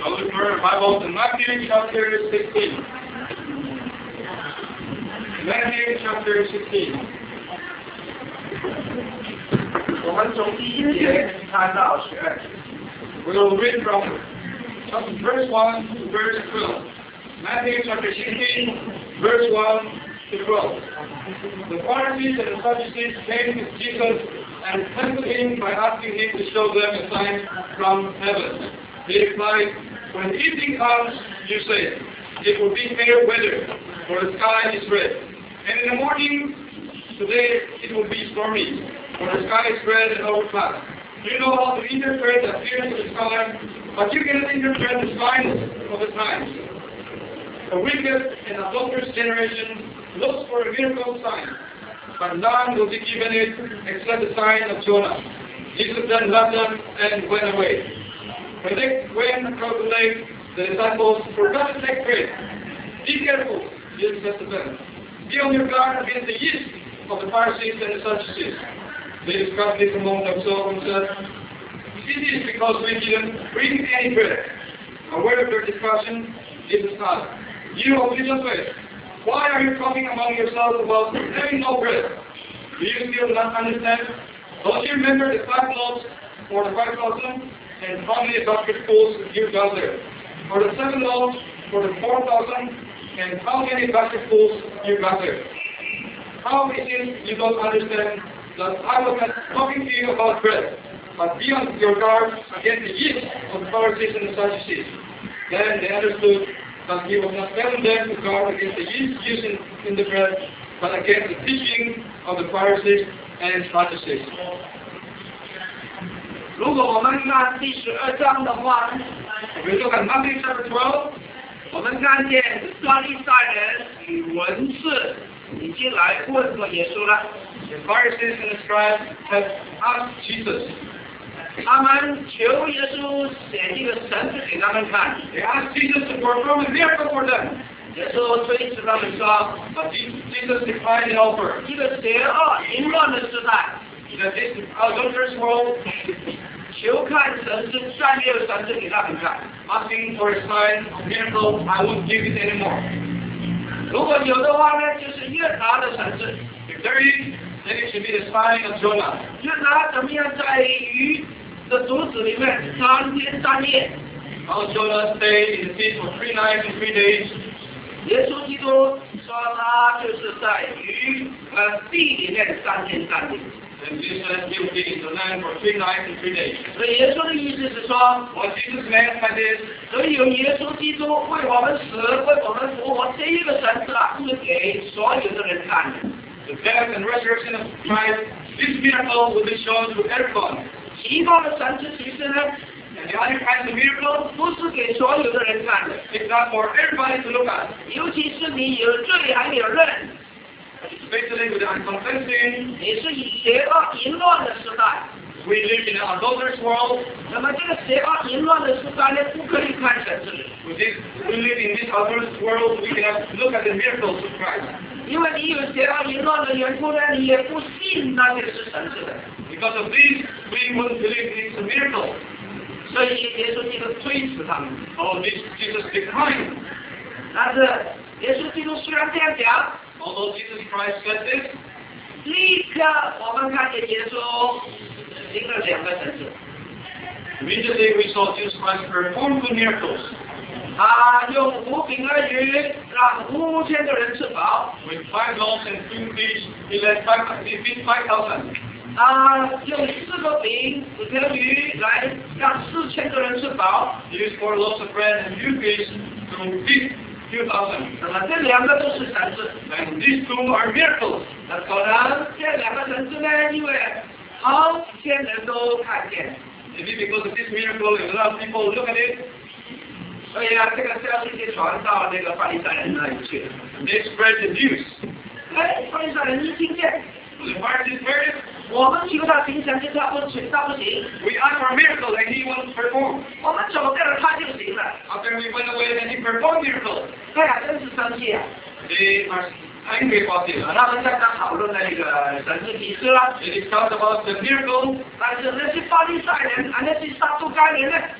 Open your Bible to Matthew chapter 16. Matthew chapter 16. 我们从第一节看到12。 We will read from verse 1 to verse 12. Matthew chapter 16, verse 1 to 12. The Pharisees and the Sadducees came to Jesus and tempted him by asking him to show them a sign from heaven. He replied, "When evening comes, you say, it will be fair weather, for the sky is red. And in the morning, today it will be stormy, for the sky is red and overcast. You know how to interpret the appearance of the sky, but you cannot interpret the signs of the times. The wicked and adulterous generation looks for a miracle sign, but none will be given it except the sign of Jonah." Jesus then left them and went away. When they went across the lake, the disciples forgot to take bread. "Be careful," Jesus said to them. "Be on your guard against the yeast of the Pharisees and the Sadducees." They discussed this among themselves and said, "This is because we didn't bring any bread." Aware of their discussion, Jesus asked, "You of little faith, why are you talking among yourselves about having no bread? Do you still not understand? Don't you remember the 5 loaves for the 5,000? And how many basketfuls you got there? Or the 7 loaves for the 4,000? And how many basketfuls you got there? How is it you don't understand that I was not talking to you about bread, but be on your guard against the yeast of the Pharisees and the Sadducees?" Then they understood that he was not telling them to guard against the yeast used in the bread, but against the teaching of the Pharisees and Sadducees. 如果我们看第12章的话， If we look at Matthew chapter 12, 我们看见法利赛人与文士已经来问过耶稣了。 the Pharisees and the scribes have asked Jesus. 他们求耶稣写一个神迹给他们看。 They asked Jesus to perform a miracle for them. 耶稣推辞他们说， But Jesus declined the offer. 一个邪恶淫乱的时代， That this adulterous world, 求看神迹，再没有神迹给他们看。 asking for a sign of miracle, I won't give it anymore. 如果有的话呢，就是约拿的神迹。 If there is, then it should be the sign of Jonah. 约拿怎么样在鱼的肚子里面3天3夜？ How Jonah stayed in the sea for 3 nights and 3 days. 耶稣基督说他就是在地里面3天3夜。 And Jesus said he will be in the land for 3 nights and 3 days. 所以耶稣的意思是说， What Jesus meant by this, 所以有耶稣基督为我们死，为我们复活，这一个神迹啊，是给所有的人看的。 the death and resurrection of Christ, this miracle will be shown to everyone. 其他的神迹其实呢， And the other kinds of miracles, 不是给所有的人看的， it's not for everybody to look at. 尤其是你有罪还没有认， Especially with the unconfessed sin, 你是以邪恶淫乱的时代。 we live in an adulterous world. 那么这个邪恶淫乱的时代呢，不可以看神迹， With this, we live in this adulterous world, we cannot look at the miracles of Christ. 因为你有邪恶淫乱的缘故呢，你也不信那些是神迹的。 Because of this, we wouldn't believe it's a miracle. 所以耶稣基督推辞他们。 All this Jesus declined. 但是耶稣基督虽然这样讲， Although Jesus Christ said this, 立刻我们看见耶稣行了2个神迹。 immediately we saw Jesus Christ perform 2 miracles. 他用5饼2鱼让5000个人吃饱。 With 5 loaves and 2 fish, he feed 5,000. 他用4个饼4条鱼来让4000个人吃饱。 He used 4 loaves of bread and 2 fish to feed 2,000. 那么这2个都是神迹。 And these 2 are miracles. 那可能这2个神迹呢，因为好几千人都看见， Maybe because of this miracle, a lot of people look at it, 所以啊，这个消息就传到那个法利赛人那里去了。 and they spread the news. 哎，法利赛人一听见， The Pharisees heard it. 我们求他行神迹，他不行。 We asked for a miracle, and he won't perform. 我们走掉了，他就行了。 After we went away, then he performed miracles. 哎呀，真是生气啊！ They are angry about it. 他们在那讨论那个神迹奇事了。 They discussed about the miracle, 但是那些法利赛人，那些撒都该人呢，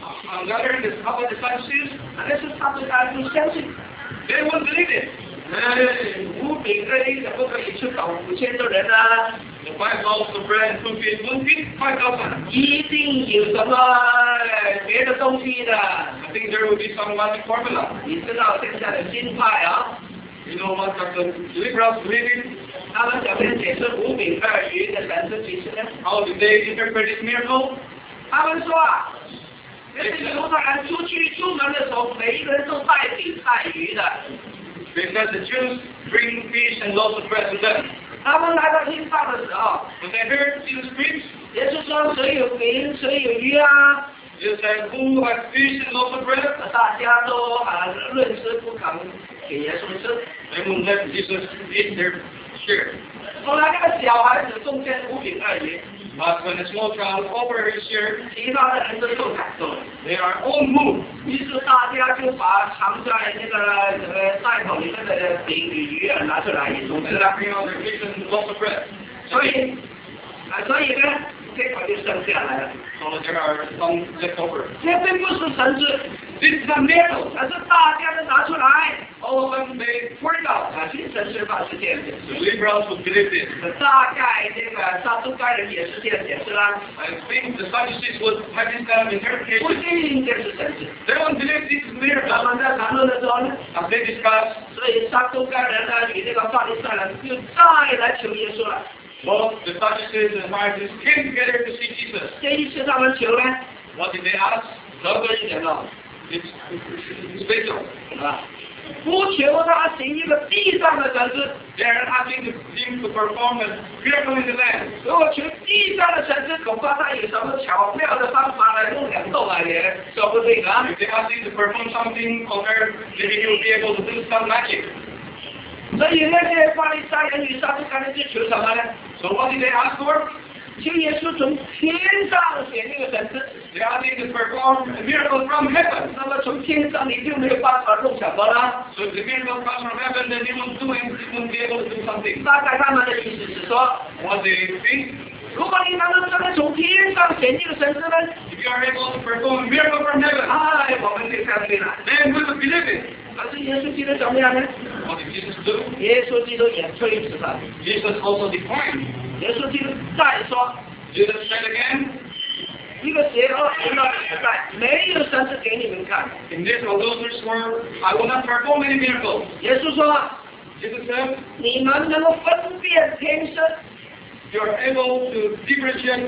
On the other hand, how about the Sadducees? 但是他对他不相信。 They won't believe it. 无饼二鱼怎么可以吃饱5000的人呢？ The 5 loaves of bread and 2 fish won't feed 5,000. 一定有什么别的东西的。 I think there will be some magic formula. 你知道现在的新派啊？ You know what the liberals believe in? 他们怎么解释无饼二鱼的神是其实呢？ How do they interpret this miracle? 他们说啊，这是犹太人出门的时候，每一个人都带饼带鱼的。 Because the Jews bring fish and loaves of bread to them. 他们来到听道的时候， When they heard Jesus preach, 也是说谁有饼谁有鱼啊， Jesus said, who has fish and loaves of bread? 大家都论吃不肯给耶稣吃。 They won't let Jesus eat their share. 后来那个小孩子中间无饼二鱼， But when a small child offered his share, 其他的人都受感动， they are all moved. 于是大家就把藏在那个袋口里面的饼与鱼拿出来一同吃 And 了。 bring out their fish and loaves of bread. 所以呢，结果就剩下来了。 So there are some left over. 这并不是神迹， This is a miracle. 而是大家都拿出来。 All of them, they pour it out. 新神释法是这样解 The 释。 liberals would believe this. 大概这个撒都该人也是这样解释啦， I think the Sadducees would have this kind of 不 interpretation. 一定这是神迹。 They don't believe this is 他 miracle. 们在谈论的时候呢， As they discuss, 所以撒都该人呢与这个法利赛人就再来求耶稣了。 both the Sadducees and Pharisees came together to see Jesus. 这一次他们求呢， What did they ask? 得多一点了， It's special. 是吧？不求他行一个地上的神迹， They are asking him to perform a miracle in the land. 如果求地上的神迹，恐怕他有什么巧妙的方法来弄两动啊，也说不定啊。 If they ask him to perform something on earth, maybe he will be able to do some magic. 所以那些法利赛人与撒都该人就求什么呢？ So what did they ask for? 求耶稣从天上显那个神迹。 They asked him to perform a miracle from heaven. 那么从天上你就没有办法弄什么了。 So if the miracle comes from heaven, then he won't be able to do something. 大概他们的意思是说， What they think? 如果你能够真的从天上显这个神迹呢， If you are able to perform a miracle from heaven, 哎，我们就相信了。 then we will believe it. 可是耶稣基督怎么样呢？ What did Jesus do? 耶稣基督也推辞了。 Jesus also declined. 耶稣基督再说， Jesus said again, 一个邪恶人的时代，没有神迹给你们看。 in this adulterous world, I will not perform any miracles. 耶稣说， Jesus said, 你们能够分辨天生， you are able to differentiate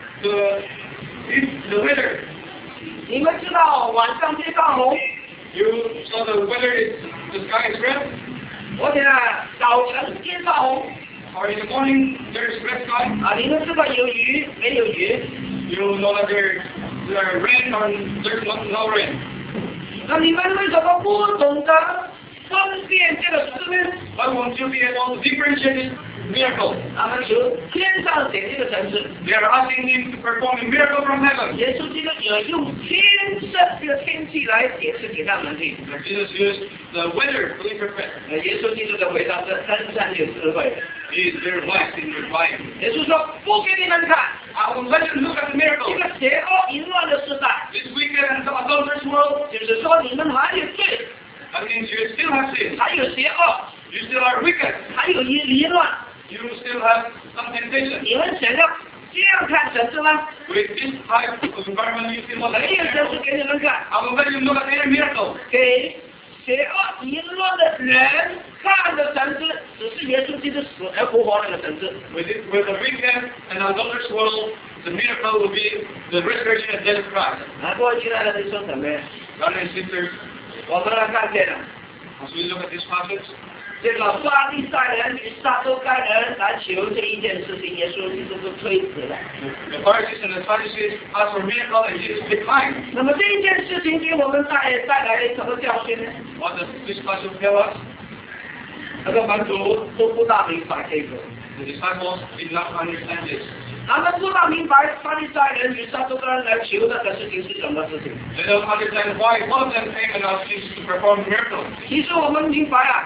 the weather. 你们知道晚上天上红， You saw the weather is, the sky is red, 我讲早晨天上红 or in the morning there is red sky. 啊，你们知道有雨没有雨？ You know that there are rain or there's no rain. 那你们为什么不懂得分辨这个事呢？ Why won't you be able to differentiate this miracle? 他们求天上显这个神迹， They are asking him to perform a miracle from heaven. 耶稣基督也用天生这个天气来解释给他们听。 Jesus used the weather to interpret. 耶稣基督的回答是深深有智慧。 He is very wise in replying. 耶稣说：“不给你们看， I will let you look at the 一 miracle. 个邪恶淫乱的时代， This wicked and adulterous world, 就是说你们还有罪， that means you still have sin. 还有邪恶， You still are wicked. 还有淫乱。 You still have some temptation. 你们想要这样看神迹吗？ With this type of environment, you still want 没有神迹给你们看， I will let you look at any miracle. 给邪恶淫乱的人看的神迹，只是耶稣基督死而复活那个神迹。 With the wicked and adulterous world, the miracle will be the resurrection and death of Christ. 过去的人说什么呀？ Brothers and sisters, 我们来看见了。 as we look at this passage, 这个法利赛人与撒都该人来求这一件事情，耶稣基督都推辞了。 the Pharisees and the Sadducees asked for a miracle and Jesus declined. 那么这一件事情给我们带来什么教训呢？ What does this passage tell us? 那个门徒都不大明白这个， The disciples did not understand this. 他们不大明白法利赛人与撒都该人来求那个事情是什么事情。 They don't understand why one of them came and asked Jesus to perform a miracle. 其实我们明白啊，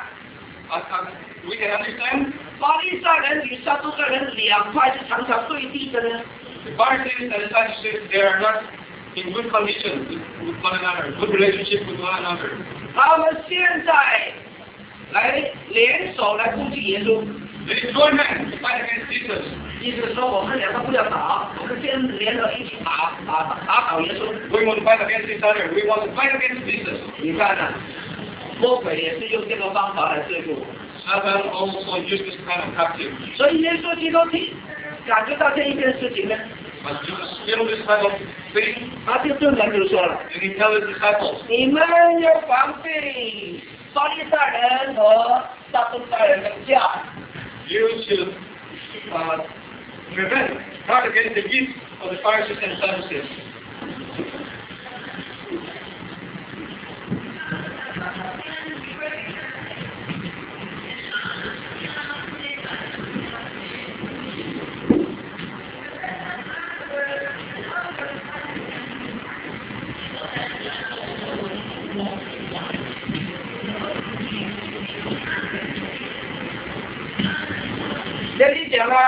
We can understand 法利赛人与撒都该人两派是常常对立的呢。 the Pharisees and the Sadducees, they are not in good condition with one another, good relationship with one another. 他们现在来联手来攻击耶稣， They join hands to fight against Jesus. 意思说我们两个不要打，我们先联合一起打倒耶稣。 We want to fight against each other. We want to fight against Jesus. 你看啊，魔鬼也是用这个方法来对付我。 Satan also used this kind of tactic. 所以耶稣基督感觉到这一件事情呢， But Jesus feel this kind of thing, 他就对门徒说了： and he tells his disciples, 你们要防备法利赛人和撒都该人的教。 you should guard against the gift of the Pharisees and Sadducees. 这里讲了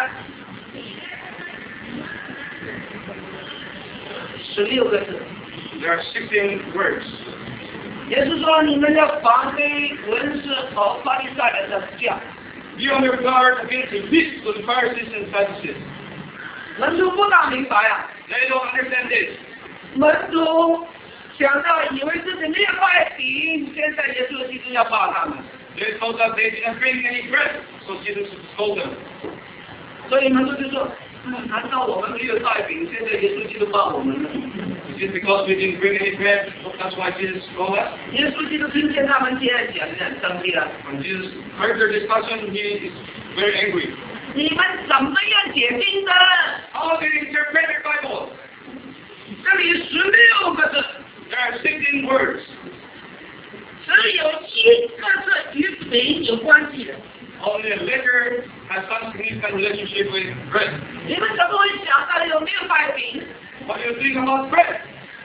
16个字。 There are 16 words. 也是说你们要防备文士和法利赛人的教。 Be on your guard against the gift of the Pharisees and Sadducees. 门徒不大明白啊， They don't understand this. 门徒想到以为自己没有带饼，现在耶稣基督要报他们， They thought that they didn't bring any bread, so Jesus told them. 所以门徒就说：难道我们没有带饼，现在耶稣基督报我们呢？ Is it because we didn't bring any bread? That's why Jesus told us? 耶稣基督听见他们这样讲，就很生气了。 When Jesus heard their discussion, he is very angry. 你们怎么样解经的？ How did he interpret their Bible? 这里16个字， There are 16 words. 只有7个字与饼有关系的。 Only a letter has some significant relationship with bread. 你们怎么会想到有没有带饼？ What do you think about bread?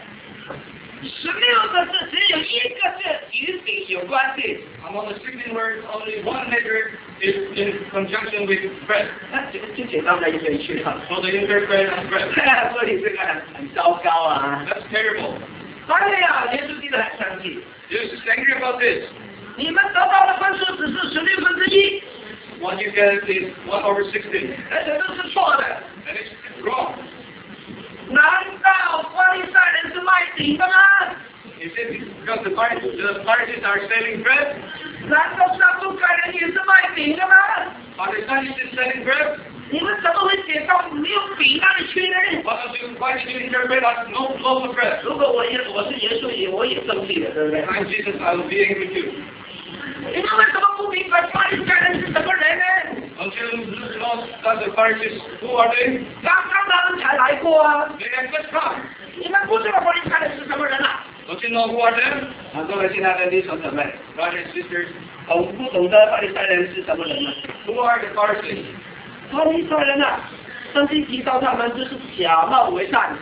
16个字只有1个字与饼有关系。 Among the 16 words, only one letter is in conjunction with bread. 那就简单的一个去了。 So they interpret as bread. 所以这个很糟糕啊！ That's terrible. 哎呀，耶稣基督很生气。 Jesus is angry about this. 你们得到的分数只是1/16， What you get is 1/16. 而且都是错的。 And it's wrong. 难道法利赛人是卖饼的吗？ Is it because the Pharisees are selling bread? 难道撒都该人也是卖饼的吗？ Are the Sadducees selling bread? 你们怎么会写到没有饼那里去呢？ Why did you interpret as no loaf of bread? 如果我是耶稣，我也生气了，对不对？ If I'm Jesus, I will be angry with you. 你们为什么不明白法利赛人是什么人呢？ Don't you know that the Pharisees, who are they? 刚刚他们才来过啊！ They have just come. 你们不知道法利赛人是什么人啊？ Don't you know who are them? 各位亲爱的弟兄姊妹， Brothers and sisters, 不懂得法利赛人是什么人吗？ who are the Pharisees? 法利赛人啊，圣经提到他们就是假冒为善。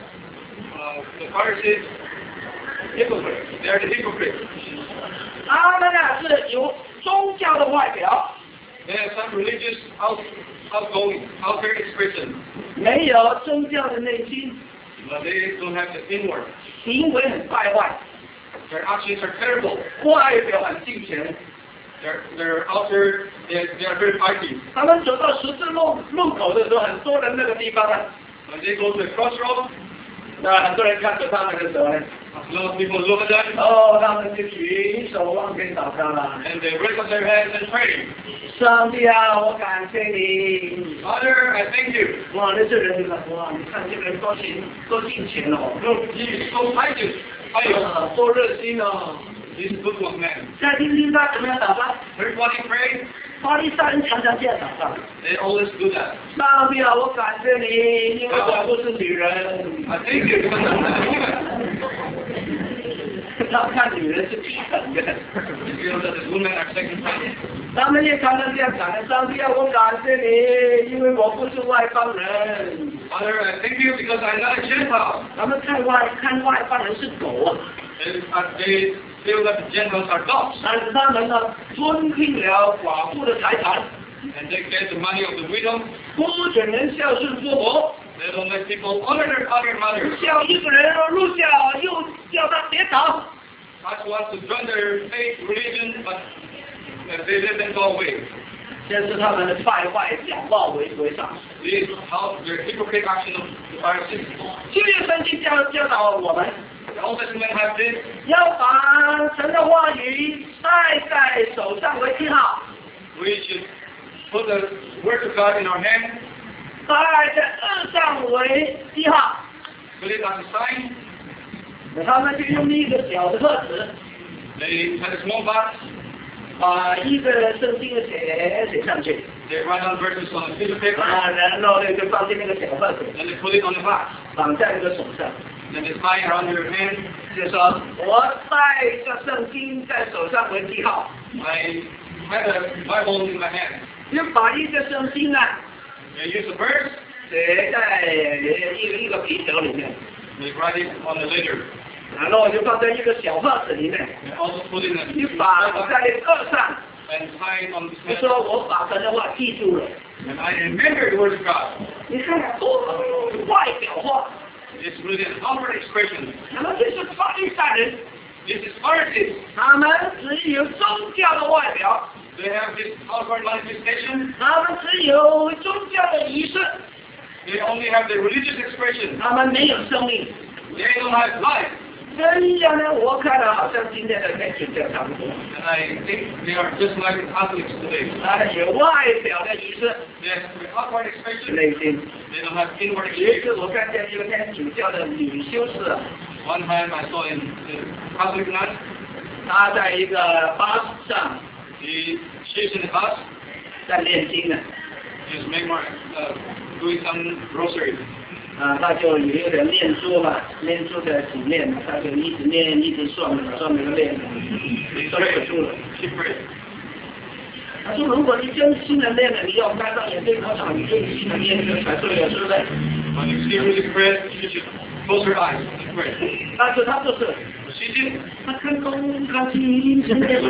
The Pharisees, hypocrites. They are the hypocrites. 他们啊是有宗教的外表， They have some religious outer expression, 没有宗教的内心， but they don't have the inward. 行为很败坏， Their actions are terrible. 外表很敬虔。 Their outer, they are very fighting. 他们走到十字路口的时候，很多人那个地方啊， When they go to the crossroads, 那很多人看着他们的时候呢， a lot of people look at them 他们就举手往天祷告了。 and they raise up their hands and pray. 上帝啊，我感谢你。 Father, I thank you. 哇，那这人就说哇，你看这个人多敬虔哦， Look, he is so righteous. 多热心哦。 He's a good one man. 再听听他怎么样祷告。 Everybody pray. 法利赛人常常这样祷告。 They always do that. 上帝啊，我感谢你，因为我不是女人。 I thank you because I'm not a woman. 他看女人是低等的。 You feel that the women are second class. 他们也常常这样讲的，上帝啊，我感谢你，因为我不是外邦人。 Father, I thank you because I'm not a Gentile. 他们看外邦人是狗啊， They feel that the Gentiles are dogs. 但是他们呢吞并了寡妇的财产， And they get the money of the widow. 不准人孝顺父母， They don't let people honor their father and mother. 叫一个人入教，又叫他跌倒。 Not want to join their faith religion, but they let them go away. 这是他们的败坏假冒为上。 This is how their hypocrite action of the Pharisees. 旧约圣经教导我们， The Old Testament has this. 要把神的话语戴在手上为记号， We should put the word of God in our hand, 戴在耳上为记号。 put it as a sign. 他们就用一个小的盒子， They had a small box. 把一个圣经的写上去， They write down verses on a piece of paper, 然后呢就放进那个小盒子， and they put it on the box. 绑在这个手上。 Then they tie it around your hand. 就说我带着圣经在手上为记号， I had a Bible in my hand. 就把一个圣经啊 They use a verse. 写在一个皮条里面， They write it on the letter. 然后就放在一个小盒子里面， They also put it in a 就绑在耳上， and tie it on the 就 head. 说我把神的话记住了。 And I remember the word of God. 你看多外表化， It's really an outward expression. 那么这是法利赛人， This is Pharisees. 他们只有宗教的外表， They have this outward manifestation. 他们只有宗教的仪式， They only have the religious expression. 他们没有生命。 They don't have life. 这样呢，我看了好像今天的天主教差不多。 And I think they are just like the Catholics today. 有外表的仪式， They have the outward expression. 内心。 They don't have inward 有一 expression. 次我看见一个天主教的女修士， One time I saw in the Catholic nun, 她在一个巴士上 she's in the bus, 在念经呢， just doing some rosary. 她就有一个人念书嘛，念书的几念嘛，她就一直念，一直算那个念，算不出了。 She prayed. 她说，如果你真心的念了，你要开到眼睛考场，你真心的念这个才对的，是不是？ When you see really prayed, she should close her eyes and pray. 但是她不是， But she did. 她看东看西，什么也不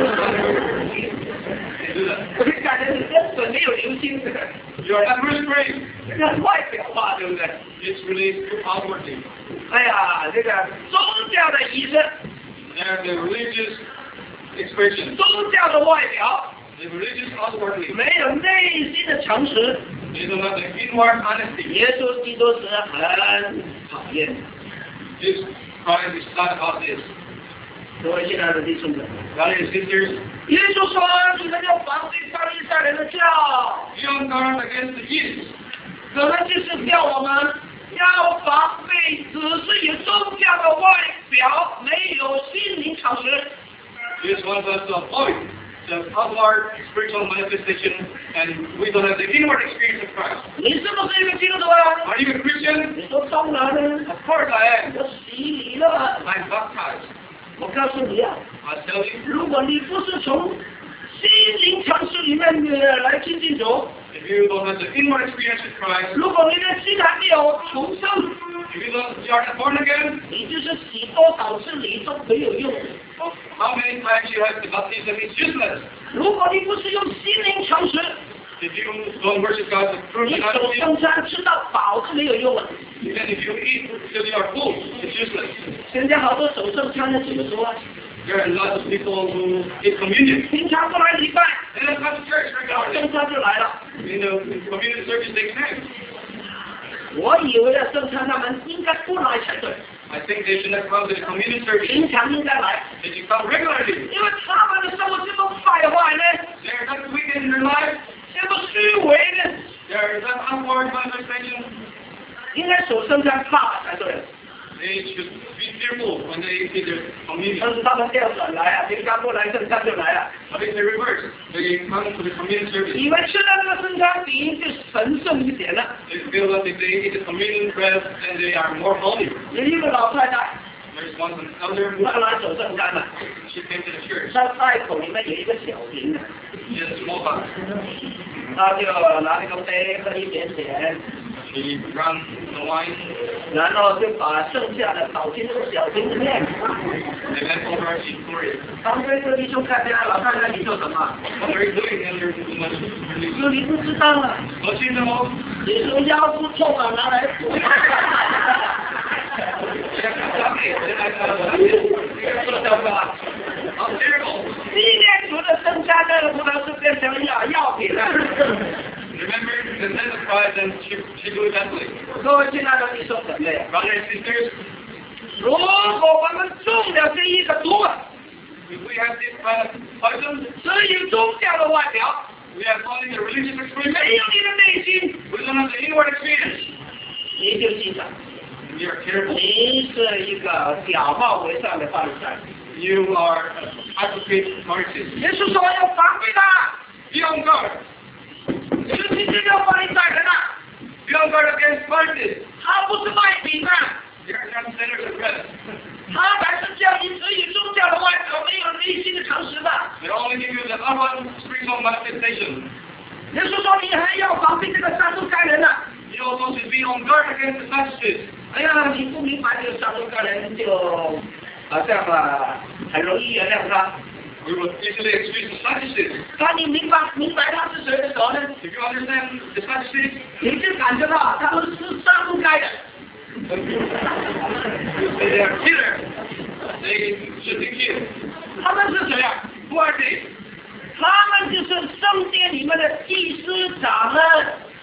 They do that. 我就感觉你根本没有留心这个， You are not really praying. 很外表化，对不对？ It's really outwardly. 哎呀，这个宗教的仪式， They are the religious expression. 宗教的外表， The religious outwardly. 没有内心的诚实。 They don't have the inward honesty. 耶稣基督是很讨厌的。 This Christ is not about this. 各位亲爱的弟兄姊妹， Brothers and sisters, 耶稣说：“你们要防备法利赛人的教， be on guard against the Jews. 可能就是叫我们要防备，只是有宗教的外表，没有心灵诚实。 Jesus wants us to avoid the outward spiritual manifestation, and we don't have the inward experience of Christ. 你是不是一个基督徒啊？ Are you a Christian? 你说当然了， Of course I am. 我洗礼了。 I'm baptized. 我告诉你啊， I tell you, 如果你不是从心灵诚实里面来亲近主， if you don't have the inward experience with Christ, 如果你的心还没有重生， if you are not born again, 你就是洗多少次礼都没有用。 how many times you have the baptism is useless. 如果你不是用心灵诚实， If you don't worship God, the fruit 你 is not 守 of you. 圣餐吃到饱都没有用啊！ Even if you eat till you are full, it's useless. 现在好多守圣餐的怎么说啊？ There are lots of people who eat communion. 平常不来礼拜， They don't come to church regularly. 圣餐就来了。 In the communion service they connect. 我以为啊，圣餐他们应该不来才对， I think they should not come to the communion service. 平常应该来， They should come regularly. 因为他们的生活这么败坏呢， They are not wicked in their life. 这么虚伪呢， They are not outward manifestation. 应该守圣餐怕才对。 They should be fearful when they eat their 但 communion. 是他们调转来啊，平常不来圣餐就来了， But it's the reverse. They come to the communion service. 以为吃了那个圣餐比就神圣一点了。 They feel that if they eat the communion bread, then they are more holy. 有一个老太太， There's one elder 她来守圣餐了， she came to the church. 她袋口里面有一个小瓶的， She has a small box. 她就拿那个杯喝一点点， He drank the wine. 然后就把剩下的倒进这个小瓶子里面。 The leftover he poured it. 旁边这个弟兄看见老太太你做什么？ What are you doing under the much? 说你不知道啊， Don't you know? 你说腰不痛啊，拿来补。 How terrible! 今天除了剩下这个葡萄是变成药品了。 Remember the sacrifice and she do it that way. 各位亲爱的弟兄姊妹， Brothers and sisters, 如果我们中了这一个毒啊， if we have this poison, 只有宗教的外表， we have only the religious 没 expression. 有你的内心， We don't have the inward experience. 你就记着， We are careful. 你是一个假冒为善的法利赛。 You are hypocrite Pharisees. 耶稣说要防备他， Be on guard. 就是这个法利赛人啊， Be on guard against Pharisees. 他不是卖饼啊， They are not sinners of bread. 他乃是叫你只有宗教的外表，没有内心的诚实的。 They only give you the outward spiritual manifestation. 耶稣说你还要防备这个撒都该人啊。 You also should be on guard against the Sadducees. 哎呀，你不明白这个撒都该人就好像很容易原谅他。 We will easily excuse the Sadducees. 当你明白他是谁的时候呢， If you understand the Sadducees, 你就感觉到他们是撒都该人。 they are killers. They should be killed. 他们是谁啊？ Who are they? 他们就是圣殿里面的祭司长们。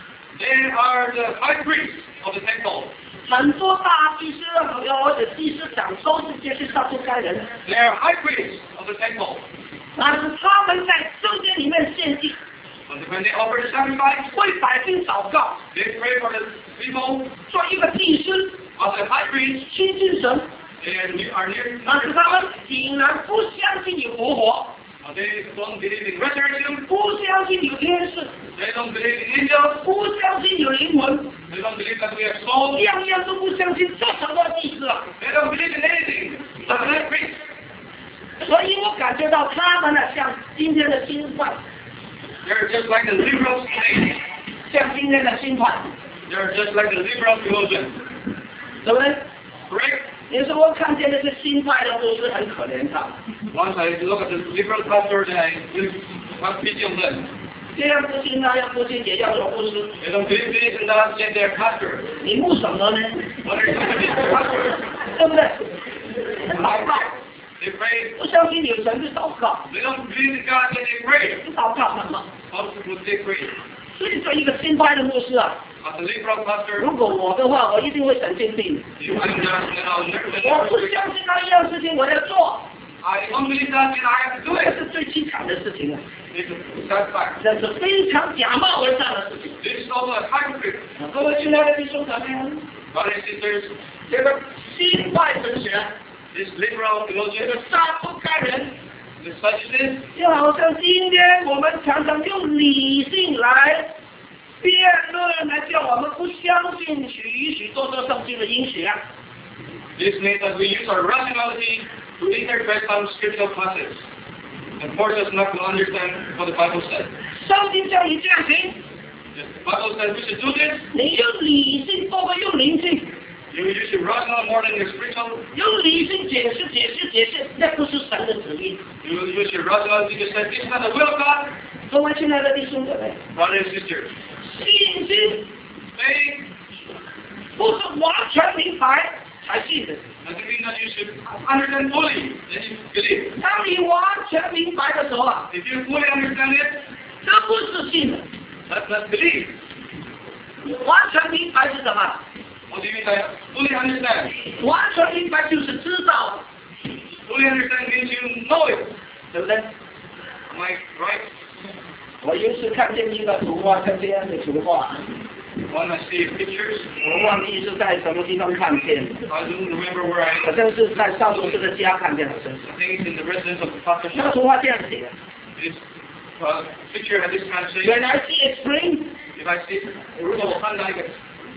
They are the high priests of the temple. 很多大祭司或者祭司长都是这些撒都该人， They are high priests of the temple. 但是他们在圣殿里面献祭， But when they offer the sacrifice, 为百姓祷告， they pray for the people. 做一个祭司 As a high priest, 亲近神， they are near. 但是他们竟然不相信有复活， They don't believe in resurrection. 不相信有天使， They don't believe in angels. 不相信有灵魂， They don't believe that we have souls. 样样都不相信，这什么祭司啊？ They don't believe in anything. But high priests. 所以我感觉到他们呢，像今天的新派， They're just like the liberals today. 像今天的新派， They're just like the liberal theologians. 对不对？ Correct? 有时候我看见那些新派的都是很可怜的， Once I look at the liberal pastors and I have pity on them. 这样不信那样不信，也要说不是。 They don't believe this and that, yet they're pastors. 你牧什么呢？ What are you doing with these pastors? 对不对？祷告， They pray. 不相信有神就祷告， They don't believe in God, yet they pray. 祷告什么？ How would they pray? 所以做一个新派的牧师啊， As a liberal pastor, 如果我的话，我一定会神经病。 you understand that I'll never 我不相信那一样事情我要做， I don't believe that and I have to do 这 it. 是最凄惨的事情啊！ It's a sad fact. 这是非常假冒为善的事情。 This is also a hypocrite. 各位亲爱的弟兄姊妹， Brothers and sisters, 这个新派神学， this liberal 这 theologian, 个杀不该人， the Sadducees, 就好像今天我们常常用理性来辩论，来叫我们不相信许多圣经的应许啊。 this means that we use our rationality to interpret some scriptural passages and force us not to understand what the Bible says. 圣经叫你这样行， The Bible says we should do this. 你用理性多过用灵性， You use your rational more than your spiritual. 用理性解释，那不是神的旨意。 You use your rationality to say this is not the will of God. 各位亲爱的弟兄姊妹， Brothers and sisters, 信心 faith 不是完全明白才信的。 doesn't mean that you should understand fully, then you believe. 当你完全明白的时候啊， If you fully understand it, 这不是信的。 that's not belief. 完全明白是什么？ What do you mean by fully understand? 完全明白就是知道， Fully understand means you know it. 对不对？ Am I right? 我有时看见一个图画，像这样的图画， When I see pictures, 我忘记是在什么地方看见的， I don't remember where I 好 am. 像是在少主师的家看见的，是不是？ I think it's in the residence of the pastor. 那个图画这样写的 This picture has this translation. ：When I see a spring, If I see, 如果我看到一个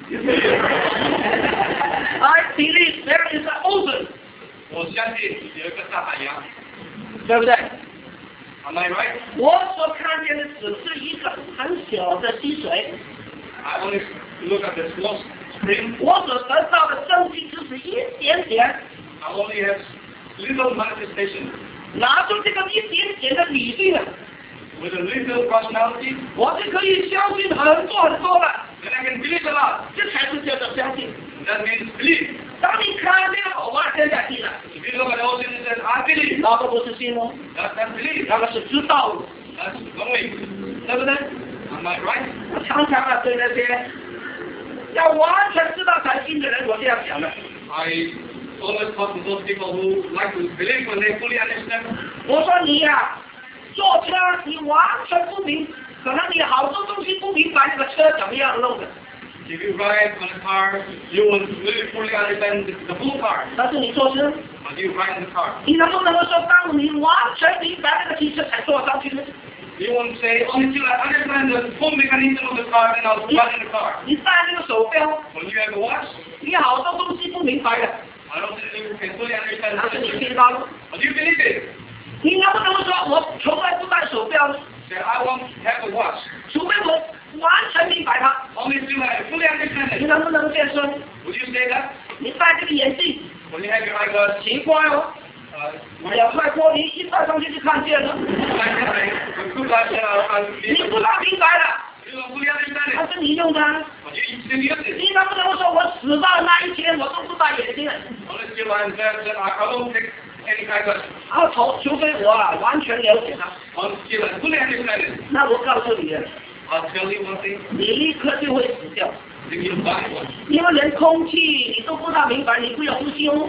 I believe there is an ocean， 我相信有一个大海洋。 对不对？ Am I right? 我所看见的只是一个很小的溪水， I only look at the small screen. 我所得到的证据只是一点点， I only have little manifestation. 拿出这个一点点的理性啊， With a little rationality, 我就可以相信很多很多了。 then I can believe a lot. 这才是叫做相信。 That means believe. 当你看这个偶尔天在地了， If you look at the ocean and say, I believe, 那个不是信哦， that's belief. 那个是知道， That's knowing. 对不对？ Am I right? 我常常啊对那些要完全知道才信的人，我这样讲的。 I always talk to those people who like to believe when they fully understand. 我说你呀、坐车你完全不明，可能你好多东西不明白这个车怎么样弄的， If you ride on a car, you will really fully understand the full car. 但是你坐车， But you ride in the car. 你能不能够说，当你完全明白那个汽车才坐上去呢？ You won't say, until I understand the full mechanism of the car, then I'll ride in the car. 你戴那个手表， When you have a watch, 你好多东西不明白的， I don't think you can fully understand 但是你 the 听到了。 But you believe it. 你能不能够说，我从来不戴手表呢？ Say, I won't have a watch. 除非我完全明白它。 Only till I fully understand 你 it. 能不能这样说？ Would you say that? 你戴这个眼镜， When you have your eyeglass, 奇怪哦， 两块玻璃一戴上去就看见了， good luck, 你不大明白了， you don't fully understand 那 it. 是你用的啊。 But you still use it. 你能不能够说，我死到那一天我都不戴眼镜了？ Only till I understand that I won't take any eyeglass. 除非我完全了解它。 Until I fully understand it. 那我告诉你， I'll tell you one thing. 你立刻就会死掉， Then you'll die. 因为连空气你都不大明白，你不要呼吸哦。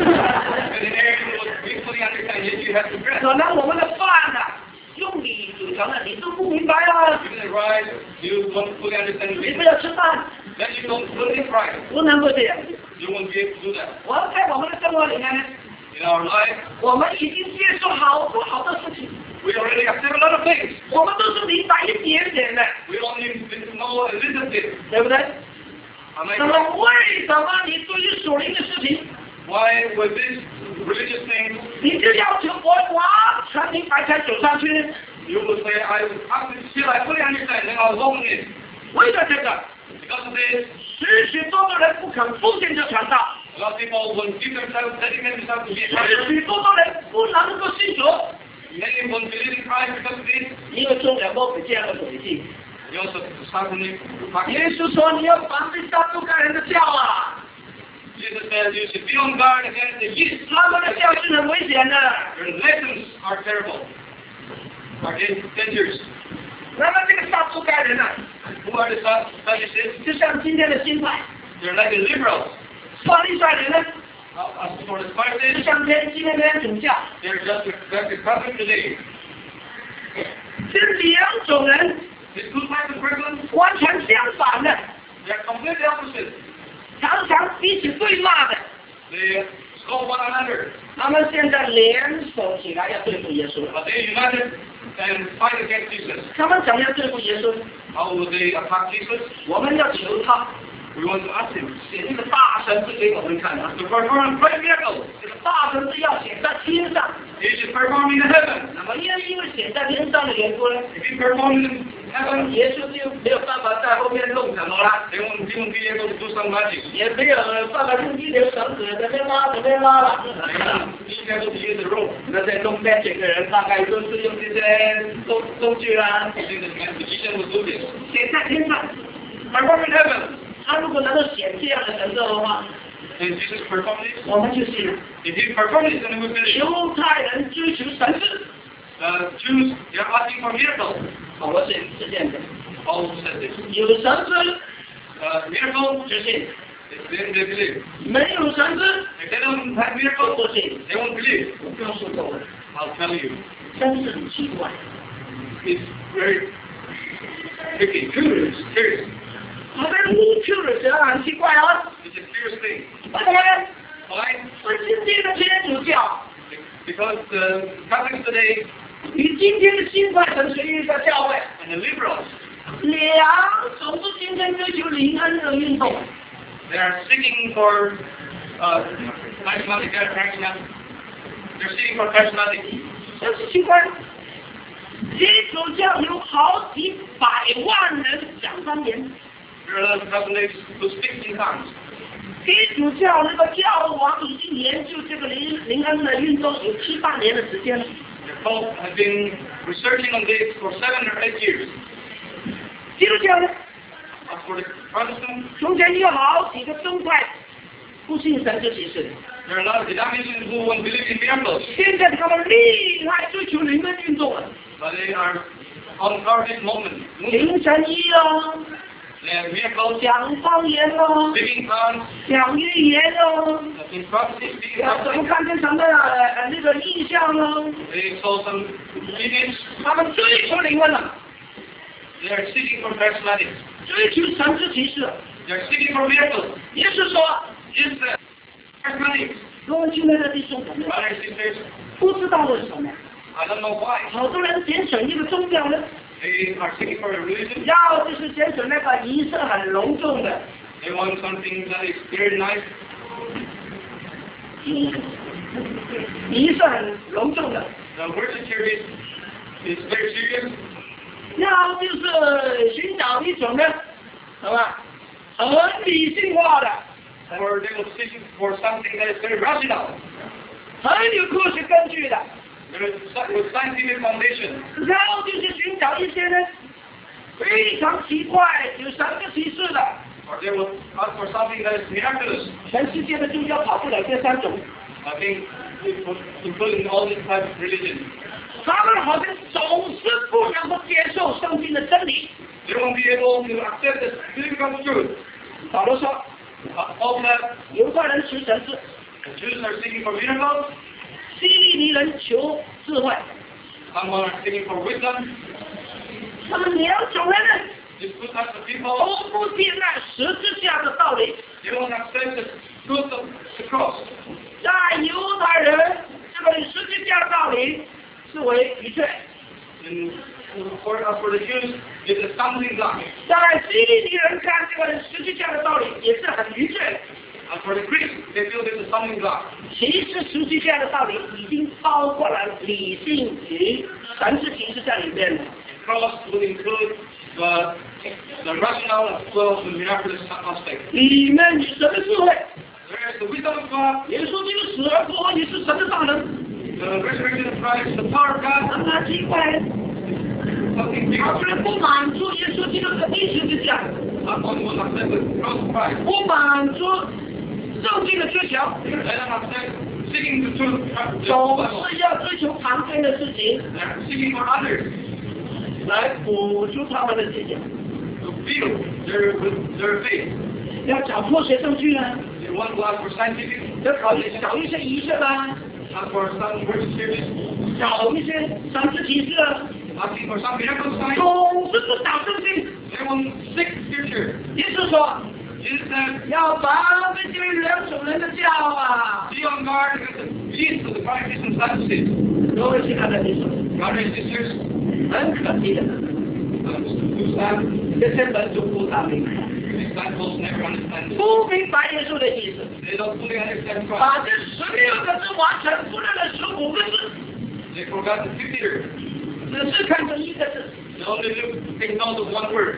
And in air you will fully understand it, you have to breath. 可能我们的饭啊，用米煮成的，你都不明白啊。 Even the rice, you won't fully understand 你 it. 不要吃饭， Then you don't fully fry it. 不能够这样。 You won't be able to do that. 我在我们的生活里面呢， In our life, 我们已经接受好多好多事情， we already accept a lot of things. 我们都是明白一点点的， We only need to know a little bit. 对不对？ Am I 那么 right? 为什么你对于属灵的事情， Why with this religious thing, 你就要求我完全明白才走上去呢？ you will say, till I fully understand, then I'll walk in it. 为了这个， Because of this, 许多的人不肯奉献这传道， a lot of people will give themselves, dedicate themselves to be a 许 Christian. 多的人不能够信主， Many won't believe in Christ because of this. 因为中了魔鬼这样的诡计。 You also suddenly 耶稣说你要反对撒都该人的教啊， Jesus says you should be on guard against the yeast. 他们的教是很危险的。 Their lessons are terrible, are dangerous. 那么这个撒都该人呢， Who are the Sadducees? 就像今天的新派， They're like the liberals. 法利赛人呢， As for the 就 Pharisees, 像今天的主教， they're just the perfect today. 这两种人 These two types of persons, 完全相反的， they're completely opposite. 常常彼此对骂的。 They scold one another, 他们现在联手起来要对付耶稣， but they united and fight against Jesus. 他们怎么样对付耶稣？ How will they attack Jesus? 我们要求他 We want to ask him 写这个大神迹给我们看啊！ to perform great miracles. 这个大神迹要写在天上， He should perform in heaven. 那么因为写在天上的缘故呢， If he performs in heaven, 耶稣就没有办法在后面弄什么了， he won't be able to do some magic. 也没有办法用一条绳子这边拉了。 He won't be able to use the rope. 那在弄这几个人大概都是用这些工具啦， I think the magician will do this. 写在天上。 Perform in heaven. 他如果能够写这样的神咒的话， And Jesus performed this. 我们就信了。 If he performed this, then we will believe. 犹太人追求神迹， The Jews, they're asking for miracles. 保罗是这样的， Paul said this. 有神迹 Miracle, 就信， then they believe. 没有神迹 If they don't have 都 miracles, 不信。 they won't believe. 我告诉各位， I'll tell you. 真是很奇怪。 It's very tricky, curious. 好像你 curious 很奇怪啊， It's a curious thing. 为什么呢？ Why? 是今天的天主教 Because the Catholics today 与今天的新派神学院的教会， and the liberals, 两种是今天追求灵恩的运动。 they are seeking for charismatic. They're seeking for charismatic. 真是奇怪，基督教有好几百万人讲方言。 There are a lot of Catholics who speak in tongues. 基督教那个教王已经研究这个灵恩的运动有7、8年的时间了。 The Pope has been researching on this for 7 or 8 years. 基督教呢， As for the Protestants, 中间有好几个宗派不信神之启示的， there are a lot of denominations who won't believe in miracles, 现在他们厉害追求灵恩运动了， but they are on power this moment. 灵神医哦， They have miracles, 讲方言哦， speaking tongues, 讲预言哦， in prophecy, speaking 怎么 prophecy. 看见什么那个意象哦， They saw some image. 他们追求灵恩了， They are seeking for charismatics. 追求神之启示。 They are seeking for miracles. 也是说， Is the charismatics, 各位亲爱的弟兄姊妹， brothers and sisters? 不知道为什么， I don't know why. 好多人拣选一个宗教呢， They are seeking for a religion. 要就是拣选那个仪式很隆重的， They want something that is very nice. 仪式很隆重的， The worship service is very serious. 要就是寻找一种呢，是吧？很理性化的， Or they will seek for something that is very rational. 很有科学根据的， There is with scientific foundation. 然后就是寻找一些呢非常奇怪有神的启示的， Or they will ask for something that is miraculous. 全世界的宗教跑不了这3种， I think including all these types of religion. 他们好像总是不能够接受圣经的真理。 They won't be able to accept the biblical truth. 保罗说， All that 犹太人求神智， the Jews are seeking for miracles, 希利尼人求智慧， some are seeking for wisdom. 那么2种人呢， These two types of people, 都不接纳十字架的道理。 they won't accept the truth of the cross. 在犹太人，这个十字架的道理视为愚罪； And as for the Jews, it's a stumbling block. 在希利尼人看，这个十字架的道理也是很愚罪。 As for the Greeks, they feel it's a stumbling block. 其实十字架的道理已经包括了理性与神之启示在里面了。 Cross would include the rational as well as the miraculous aspect. 里面有神的智慧， There is the wisdom of God, 耶稣基督死而复活也是神的大能。 the resurrection of Christ, the power of God, 很难奇怪， something 他 bigger. 虽然不满足耶稣基督的第十字架， Not only will accept the cross of Christ, 不满足圣经的追求， they don't accept seeking the truth, 总是要追求旁边的事情 they're seeking for others 来补足他们的结解。 to feel their faith. 要找科学证据啊， They want to ask for scientific, 要找一些仪式啊， ask for some worship service, 找一些神之启示啊， asking for some miracle sign. 总是不找圣经。 They want seek scripture. 耶稣说 Jesus said, 要防备这2种人的教啊。 be on guard against the beast of the Pharisees and Sadducees. 各位亲爱的弟兄， Brothers and sisters, 很可惜的， too sad, 这些门徒不大明白， disciples never understand this. 不明白耶稣的意思， They don't fully understand Christ. 把这16个字完成，忽略了15个字， They forgot the 50th. 只是看成1个字。 They only take note of one word.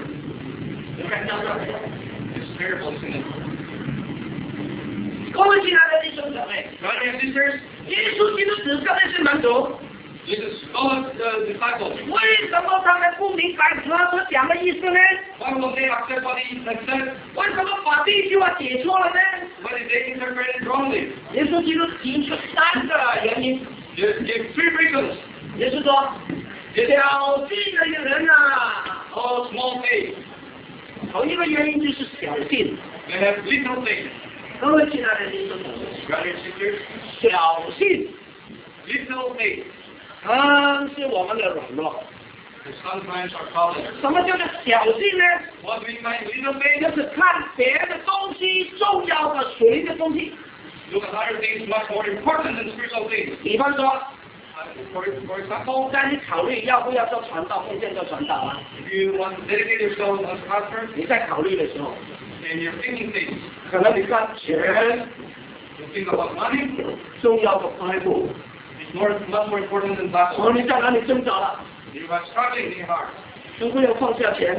It's terrible, isn't it? 各位亲爱的弟兄姊妹， Brothers and sisters, 耶稣基督指着那些门徒， Jesus called the disciples. 为什么他们不明白他所讲的意思呢？ Why will they accept what he had said? 为什么把第一句话解错了呢？ Why did they interpret it wrongly? 耶稣基督提出3个原因。 Just give 3 reasons. 耶稣说：“小信的人啊， All small faith. 头一个原因就是小信。 They have little faith. 各位亲爱的弟兄姊妹， Brothers and sisters, 小信 little faith. 是我们的软弱。 Sometimes our problems. 什么叫做小信呢？ What do we find little faith? 就是看别的东西重要的属灵的东西。 Look at other things much more important than spiritual things. 比方说， For example, 在你考虑要不要做传道，奉献做传道啊？ if you want to dedicate yourself as a pastor 你在考虑的时候， and you're thinking things, 可能你看钱 you think about money, 重要的开步， it's much more important than 哦， pastor. 你在哪里挣扎了？ You are struggling in your heart. 能不能放下钱？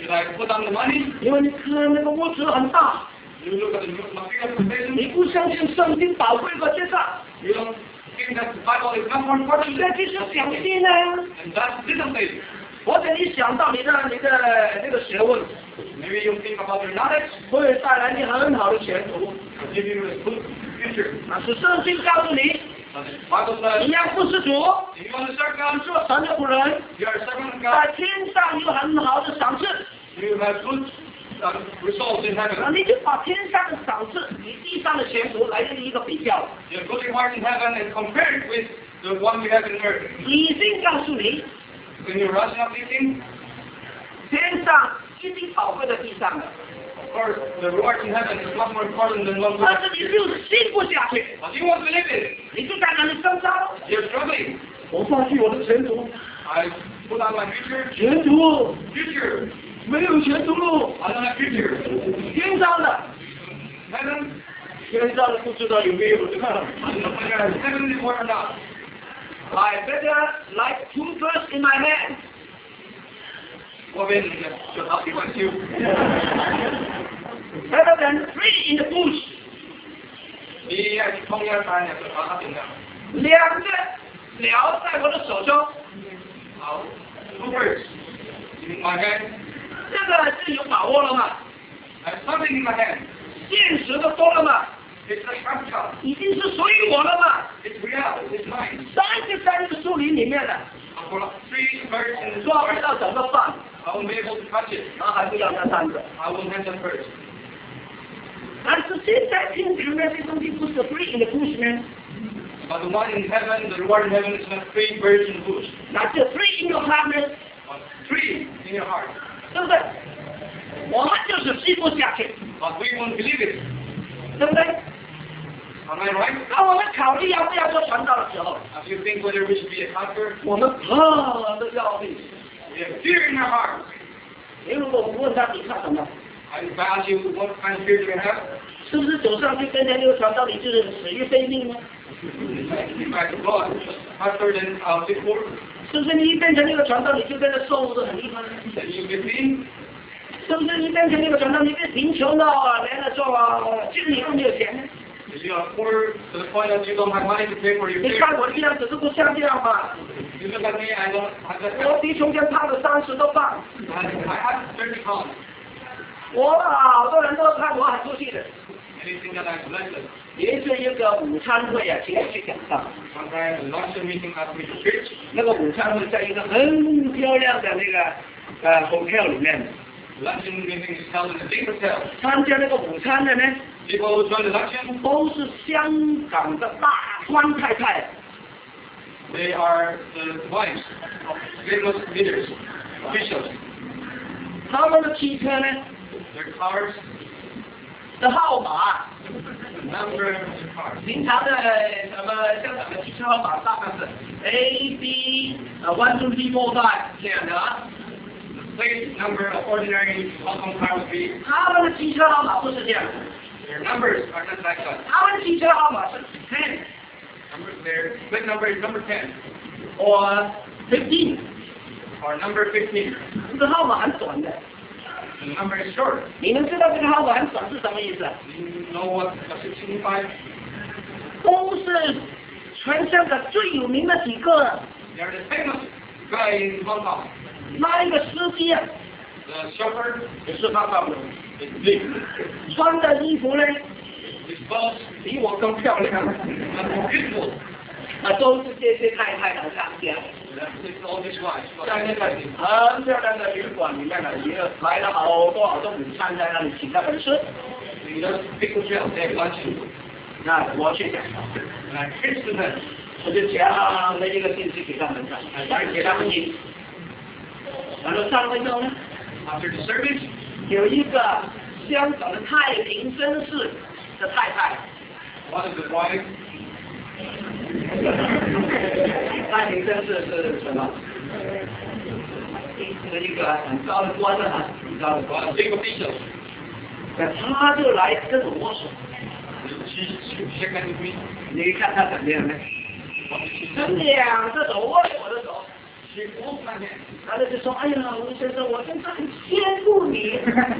Should I put down the money? 因为你看那个屋子很大， You look at the material possession. 你不相信圣经宝贵过介绍， You don't think that the Bible is not more important. 这就是相信呢。 And that's different faith. 或者你想到你的那个学问， Maybe you think about your knowledge. 会带来你很好的前途。 Will give you a good future. 那是圣经告诉你， But the Bible 你 says, 要服侍主， if you want to serve God, 做神的仆人， you are a servant of 在 God. 天上有很好的赏赐。 You have good results in 那 heaven. 你就把天上的赏赐与地上的前途来一个比较。 You have good rewards in heaven and compare it with the one we have in earth. 理性告诉你， When you're rational thinking, 天上一定宝贵的地上的， of course, the rewards in heaven is much more important than what we 但 have 是你 here. 就是信不下去， But you want to live it. 你就在那里挣扎了。 You're struggling. 我放弃我的前途， I put on my future. 前途 Future. 没有前途路， I don't have future. 天上的， Heaven. 天上的不知道有没有。 I don't know whether heaven is or not. I better like 2 birds in my hand. 我们就好喜欢修。 Better than 3 in the bush. 你要去冲要山，要去把它顶上。 2个鸟在我的手中， 好，two birds in my hand. 这个是有把握了吗？ I have something in my hand. 现实的多了吗？ It's a practical. 已经是属于我了吗？ It's real. It's mine. 3个在这个树林里面的， I've got 3 birds in the 抓不 forest. 到怎么办？ I won't be able to catch it. 他还不要那3个。 I won't have them first. 但是现在天庭那些东西不是 free in the bush 吗？ But the one in heaven, the reward in heaven is not 3 birds in the bush, 那就 free in your heart 呢？ but 3 in your heart. 对不对？我们就是信不下去， But we won't believe it. 对不对？ Am I right? 当我们考虑要不要做传道的时候， As you think whether we should be a pastor, 我们怕的要命。 we have fear in our heart. 你如果问他你怕什么？ If I ask you what kind of fear do you have, 是不是走上去跟着那个传道，你就是死于非命呢？ if I go on pastor, then I'll be poor. 是不是你一变成那个传道，你就跟着受的很厉害？ Then you get me. 是不是你变成那个传道，你变贫穷了，连了做啊，就是你都没有钱呢？ If you are poor to the point that you don't have money to pay for your 你 fear, 看我的样子都不像这样吧？ you look at me, I don't have that. 我比从前胖了30多磅， I have 30 pounds. 我好多人都看我很出息的。 Anything that I'm blessed. 有一次一个午餐会啊，请我去讲道。 Sometimes a luncheon meeting asked me to preach. 那个午餐会在一个很漂亮的那个hotel 里面。 Luncheon meeting is held in a big hotel. 参加那个午餐的呢， People who join the luncheon, 都是香港的大官太太。 they are the wives of famous leaders, officials. 他们的汽车呢 Their cars, 的号码， the number of the cars. 平常的什么香港的汽车号码大概是 A B 1 2 3 4 5这样的啊。 The plate number of ordinary Hong Kong car would be, 他们的汽车号码不是这样， their numbers are not like that. 他们的汽车号码是 10 Their plate number is number 10 or 15， or number 15. 这个号码很短的。 The number is short. 你们知道这个号码很短是什么意思？ You know what does it signify? 都是全香港最有名的几个， They are the famous guy in Hong Kong. 那一个司机啊， The chauffeur 也是香港人， is big. 穿的衣服呢 His boss 比我更漂亮， is more beautiful. 都是这些太太来参加。 It's all his wives. 在那个很漂亮的旅馆里面呢，也来了好多午餐在那里请他们吃。 He does big hotel. They have luncheon. 那我去讲， And I preach to them. 我就讲了一个信息给他们看，给他们听。然后上了以后呢， After the service, 有一个香港的太平绅士的太太， one of the wives, 太平绅士是什么？是一个很高的官啊，很高的官。 one big official, 他就来跟我握手， she shook hands with me. 你看他怎么样呢？ What did she 他 say? 两只手握着我的手， She holds my hand. 他就说：“哎呀，吴先生，我真的很羡慕你。”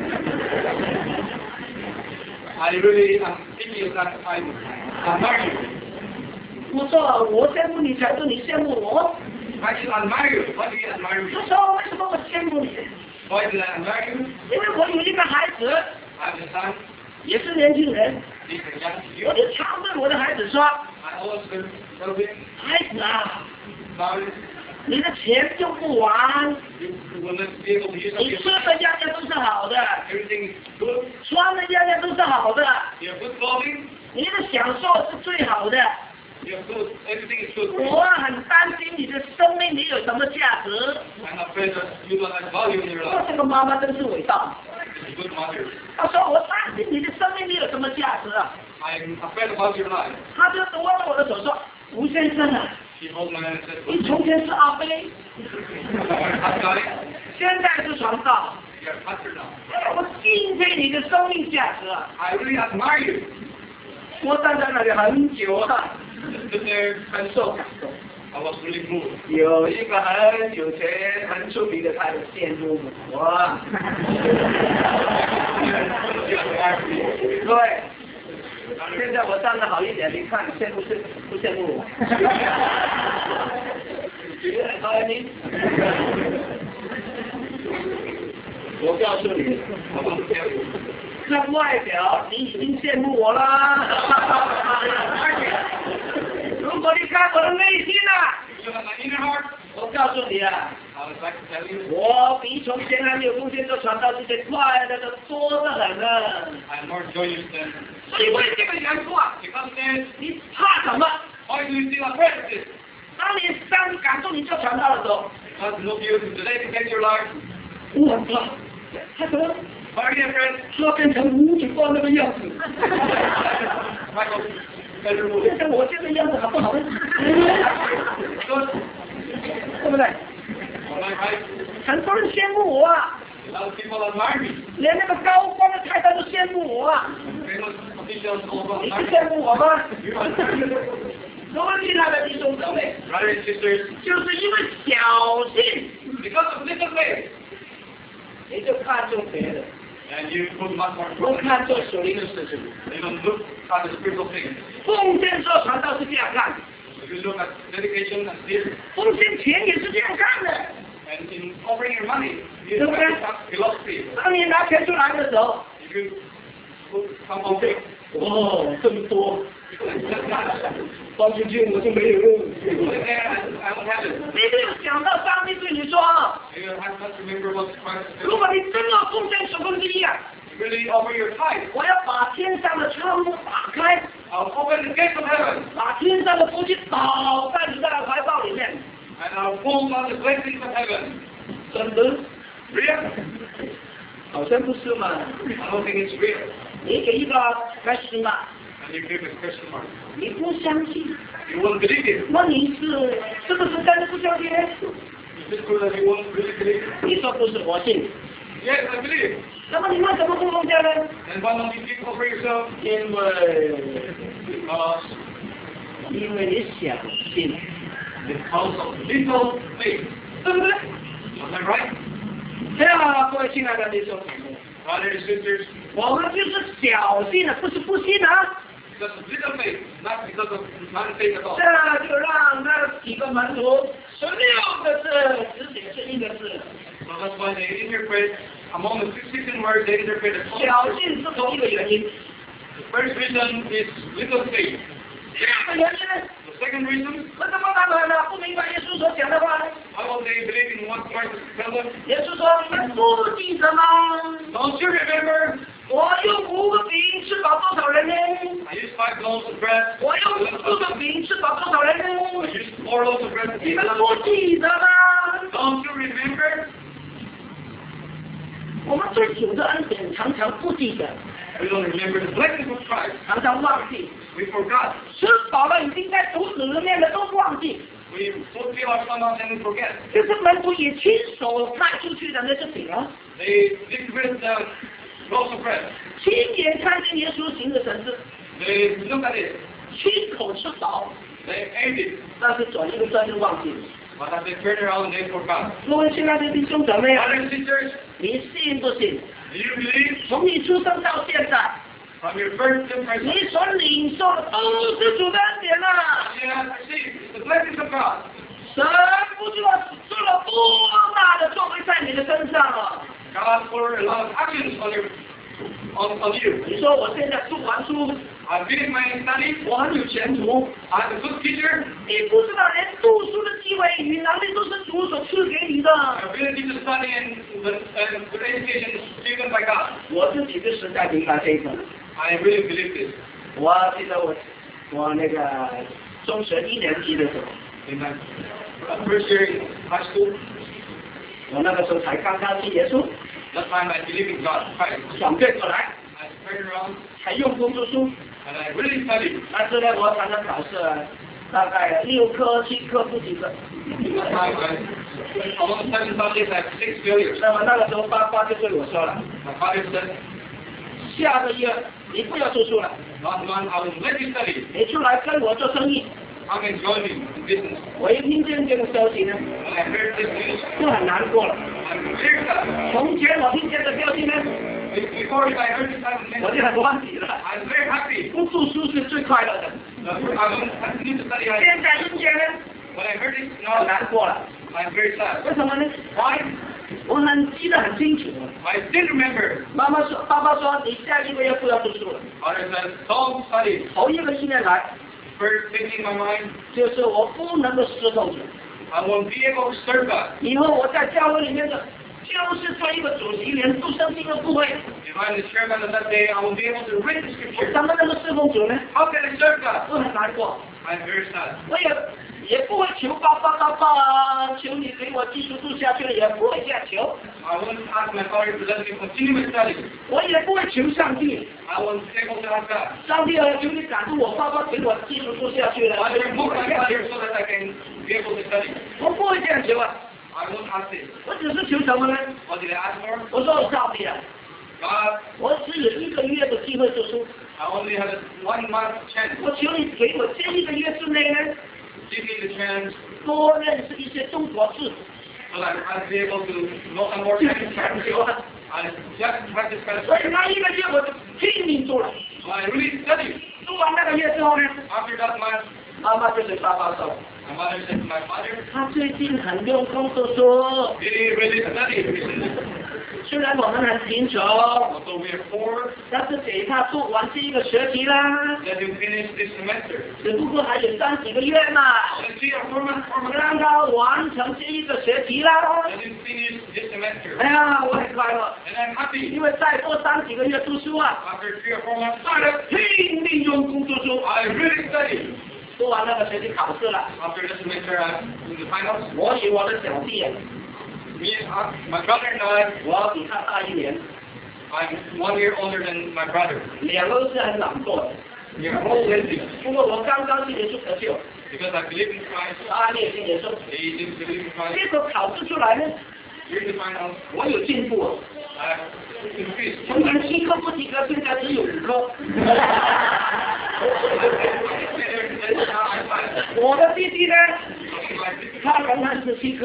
I really am thinking of that I admire you. 我说：“我羡慕你才是你羡慕我。” I did admire you. Why do you admire me? 他说：“为什么我羡慕你？ Why did I admire you? 因为我有一个孩子， I have a son. 也是年轻人， He's a young 我 youth. 就常对我的孩子说 I always tell him, 孩子啊， son, 你的钱用不完， you will not be able to use up 你 your 吃的样样都是好的， everything is good. 穿的样样都是好的， You have good clothing. 你的享受是最好的。 You have good. Everything is good. 我很担心你的生命里有什么价值。” I'm afraid that you don't have value in your 我 life. 这个妈妈真是伟大。 It's a good mother. 她说：“我担心你的生命里有什么价值啊 I'm afraid about your life.？” 她就握着我的手说：“吴先生啊， She holds my hand and says, 你从前是阿飞， I'm sorry. 现在是传道， You're a pastor now. 我敬佩你的生命价值啊！” I really admire you. 我站在那里很久啊， Stood there. 很受感动。 I was really moved. 有一个很有钱、很出名的太太羡慕我。对，现在我站得好一点，你看羡慕不羡慕我？哎，你，我告诉你， I want to tell you. 看外表你已经羡慕我了。如果你看我的内心啊， You have my inner heart. 我告诉你啊。 I would like to tell you. 我比从前还没有奉献做传道之前快乐的多得很呢。 I'm more joyous than. 所以为这个缘故啊， Because then, 你怕什么？ why do you still afraid of this? 当你感动你做传道的时候， God look you today to get your life. 我操，他怎么 Why are you afraid? 说变成吴主播那个样子？ Michael, better move. 变成我这个样子好不好？ Good. 对不对？ Am I right? 很多人羡慕我啊， A lot of people admire me. 连那个高官的太太都羡慕我啊。 Famous officials all 你 about 是 admire 羡慕我吗？ you. You 各位亲爱的弟兄姊妹， brothers and sisters, 就是因为小信， because of little faith, 你就看重别人， and you put much more 不 importance 看重属灵的事情。 you don't look at the spiritual things. 奉献做传道是这样看， If you look at dedication and this, 奉献钱也是这样看的。 and in offering your money, you Look have at- to have philosophy. 当你拿钱出来的时候， If you put some offering, 哦，这么多，放进去我就没有用。 put it there and I will have it. 你没有想到上帝对你说， You have to remember what Christ 如 said. 果你真的奉献10%啊， You really offer your tithe. 我要把天上的窗户打开， I'll open the gates of heaven, 把天上的福气倒在你的怀抱里面。 and I'll pull out the blessings of heaven. 真的？ Real? 好像不是嘛。 I don't think it's real. 你给一个开始嘛， And you give a question mark. 你不相信， You won't believe it. 那你是不是真的不相信？ Is it true that you won't really believe it? 你说不是，我信。 Yes, I believe. 那么你为什么不奉献呢？ And why don't you give over yourself? 因为 Because 因为你小信， because of little faith. 对不对？ Am I right? 这样啊，各位亲爱的弟兄姊妹， Brothers and sisters, 我们就是小信的，不是不信啊。 because of little faith, not because of not faith at all. 这就让那几个门徒16个字只写是一个字， So that's why they interpret, among the 16 words, they interpret the 小信是同一个原因。 The first reason is little faith. 第二个原因呢？ The second reason, 为什么他们呢不明白耶稣所讲的话呢？ how will they believe in what Christ tells them? 耶稣说：“你们不记得吗？ Don't you remember? 我用5个饼吃饱多少人呢？ I used 5 loaves of bread. 我用4个饼吃饱多少人呢？ I used 4 loaves of bread to 你 feed 们 them. 不记得吗？ Don't you remember? 我们对主的恩典常常不记得， We don't remember the blessings of Christ. 常常忘记， We forgot. 吃饱了已经在肚子里面的都忘记。 We fulfill our stomachs and we forget. 就是门徒也亲手卖出去的那些饼啊， They distributed the loaves of bread. 亲眼看见耶稣行的神迹， They looked at it. 亲口吃饱， They ate it. 但是转一个身就忘记了。 But as they turned around, they forgot. 各位亲爱的弟兄姊妹啊， Brothers and sisters, 你信不信？ do you believe 从你出生到现在， from your birth to present? 你所领受的都是主的恩典啊！ You have received the blessings of God. 神不知道做了多大的作为在你的身上啊！ God poured a lot of actions on you. 你说我现在读完书， I finished my studies. 我很有前途， I have a good teacher. 你不知道连读书的机会与能力都是主所赐给你的。 Ability to study and good education is given by God. 我自己就实在明白这一点。 I really believe this. 我记得我那个中学1年级的时候， In my first year in high school, 我那个时候才刚刚信耶稣， that time I believed in God, Christ. 转变过来， I turned around 才用功读书。 and I really studied. 但是呢，我常常考试大概6科7科不及格。 That time I almost 7 subjects, I have 6 failures. 那么那个时候爸爸就对我说了， My father said, 下个月你不要读书了， last month I will let you study. 你出来跟我做生意。 Come and join me in business. 我一听见这个消息呢， When I heard this news, 就很难过了。 I'm very sad. 从前我听见的消息呢， Before I heard this type of 我 message, 就很欢喜了。 I'm very happy. 不读书是最快乐的。 I don't continue to study. 现在听见呢， When I heard this 很 now, 难过了。 I'm very sad. 为什么呢？ Why? 我记得很清楚。 I still remember. 爸爸说你下一个月不要读书了。 Father said, don't study. 头一个意念来， First thing in my mind, 就是我不能够侍奉主。 I won't be able to serve God. 以后我在教会里面的，就是做一个主席，连读圣经都不会。 If I'm the chairman of that day, I won't be able to read the 我 scripture. 怎么能够侍奉主呢？ How can I serve God? 我很难过。 I'm very sad. 我也不会求爸爸，求你给我继续读下去，也不会这样求。 I won't ask my father to let me continue my studies. 我也不会求上帝， I won't be able to ask God. 上帝求你感动我爸爸给我继续读下去了。 I will remove my father so that I can be able to study. 我不会这样求啊， I won't ask this. 我只是求什么呢？ What did I ask for? 我说上帝啊， God, 我只有1个月的机会读书， I only have a 1 month chance. 我求你给我这1个月之内呢， Give me the chance 多认识一些中国字。 so that I'll be able to know some more 这样 Chinese. 求啊， I just practice Chinese. 所以那1个月我就拼命做了。 So I really studied. 读完那个月之后呢， After that month, 妈妈就对爸爸说， my mother said to my father, 他最近很用功读书， did he really study recently? 虽然我们很贫穷， Although we are poor, 但是给他读完这1个学期啦， let him finish this semester. 只不过还有3几个月嘛， Let's see our 4 months. 让他完成这1个学期啦。 Let him finish this semester. 哎呀，我很快乐， And I'm happy. 因为再过3几个月读书啊， After 3 or 4 months, 大家拼命用功读书， I really studied. 读完那个学期考试了， After the semester, I'm in the finals. 我与我的小弟， Me, my brother and I, 我比他大1年， I'm 1 year older than my brother. 2个都是很懒惰的。 We are both lazy 不过我刚刚信耶稣得救， because I believe in Christ. 他也信耶稣， He didn't believe in Christ. 结果考试出来呢， During the finals, 我有进步， I increased. 从前7科不及格，现在只有5科。我的弟弟呢，他仍然是7科。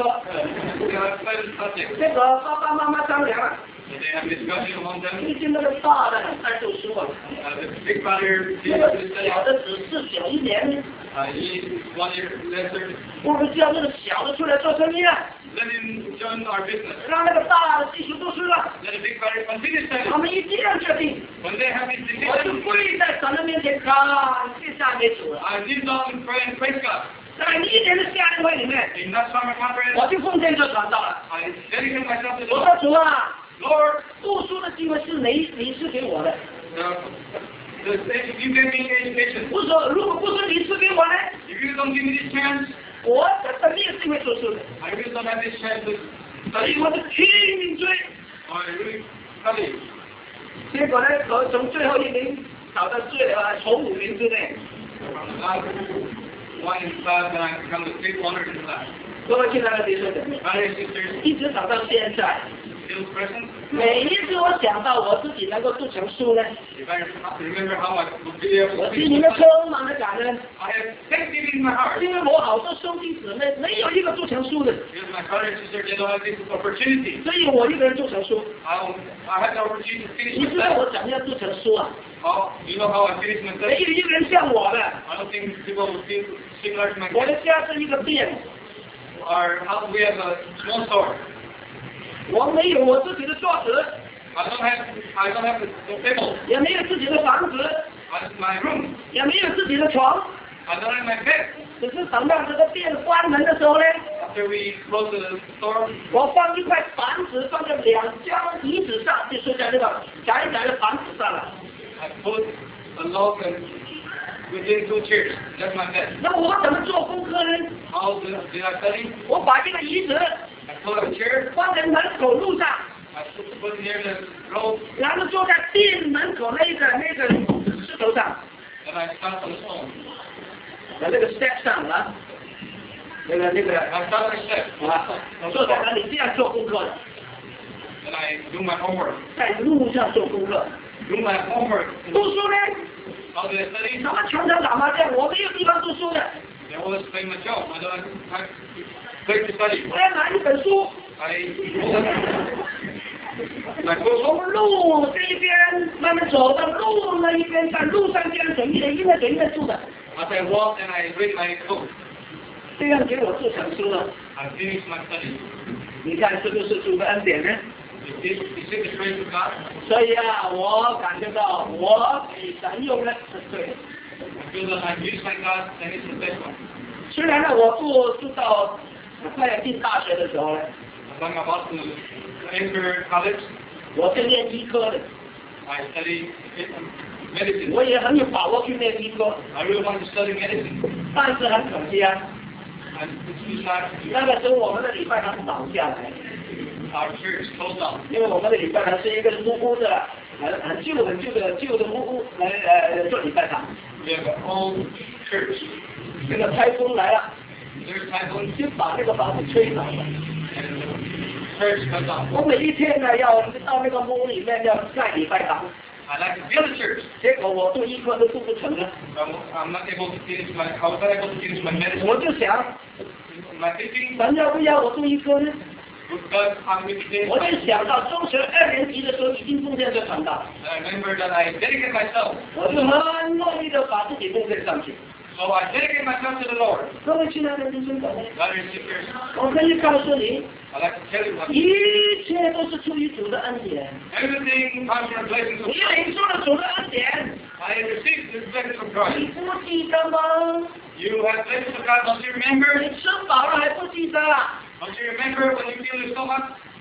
这个爸爸妈妈商量了， They have discussion among them. 最近那个大的很爱读书啊， The big brother 那 did 个 this study. 小的只是小1年， He is 1 year lesser. 我们叫那个小的出来做生意啊， Let him join our business. 让那个大的继续读书了。 Let the big brother continue 他 studying. 们一这样决定， When they have this 我就 decision, 跪在神的面前感谢赞美主了。 I kneel down and pray and praise God. 在1年的夏令会里面， In that summer 我 conference, 就奉献做传道了。 I dedicate myself to the 我 Lord. 说主啊， Lord, 读书的机会是你赐给我的。 if you give me education, 我说如果不是你赐给我呢， if you don't give me this chance, 我肯定是会读书的。 I really don't have this chance to 所以 study. 我就拼命追， I really study. 结果呢，我从最后1名考到从5名之内。 From the last 1 in class, and I become the 5th honor in class. 各位亲爱的弟兄姊妹， Brothers and sisters, 一直考到现在， His presence. 每一次我想到我自己能够做成书呢， If I remember how I would be able 我 to 心 teach 里面 myself, 充满了感恩， I have thanksgiving in my heart. 因为我好多兄弟姊妹没有一个做成书的， Because my brother and sister, they don't have this opportunity. 所以我一个人做成书。 I had the opportunity to finish 你知道 myself. 我怎么样做成书啊？ You know how I finished 没 myself? 有一个人像我的， I don't think people would think similar to my 我的 case. 家是一个店， Our house, we have a small store. 我没有我自己的桌子， I don't have the table. 也没有自己的房子， My room. 也没有自己的床， I don't have my bed. 只是等到这个店关门的时候呢， After we close the store, 我放一块板子放在2张椅子上，就睡在这个窄窄的板子上了。 I put a log and within 2 chairs. That's my bed. 那我怎么做功课呢？ How did I study? 我把这个椅子 I put a chair. 放在门口路上， I put near the road, 然后坐在店门口那个石头上， and I stand on the stone. 在那个 step 上啊，那个 I stand on the step, 啊，坐在那里这样做功课的， and I do my homework. 在路上做功课。 Do my homework. 读书呢， How did I study? 什么常常打麻将，我没有地方读书的， I always play my job. I don't have place to study. 我要拿一本书， I go 从路这一边慢慢走到路那一边，在路上这样走一点一点住的， as I walk and I read my book. 这样给我做成书了。 I finish my study. 你看是不是主的恩典呢？ Is it the grace of God? 所以啊，我感觉到我给神用的是对的。 I feel that I've used my God and it's the best one. 虽然呢，我住到快要进大学的时候呢， As I'm about to enter college, 我是念医科的， I study medicine. 我也很有把握去念医科， I really want to study medicine. 但是很可惜啊， And it's too sad. 那个时候我们的礼拜堂倒下来， Our church closed down. 因为我们的礼拜堂是一个木屋的，很旧的木屋来做礼拜堂。 We have an old church. 这个台风来了， There's typhoon 就把那个房子吹倒了。 and the church cut down. 我每一天呢要到那个木屋里面要盖礼拜堂， I like to build a church. 结果我读医科都读不成了。 I'm not able to finish I was not able to finish my medicine. 我就想， My thinking, 神要不要我读医科呢？ would God have me to finish 我 my 就想到中学2年级的时候已经奉献这传道， And I remember that I dedicate myself. 我就很乐意的把自己奉献上去。 So I dedicate myself to the Lord. 各位亲爱的弟兄姊妹， Brothers and sisters, 我可以告诉你， I'd like to tell you what 一切都是出于主的恩典。 everything comes from blessings of 你 God. 领受了主的恩典， I have received the blessings of 你 God. 不记得吗？ You have blessings of God, don't you remember? 你吃饱了还不记得啊？ Don't you remember when you feel your stomach?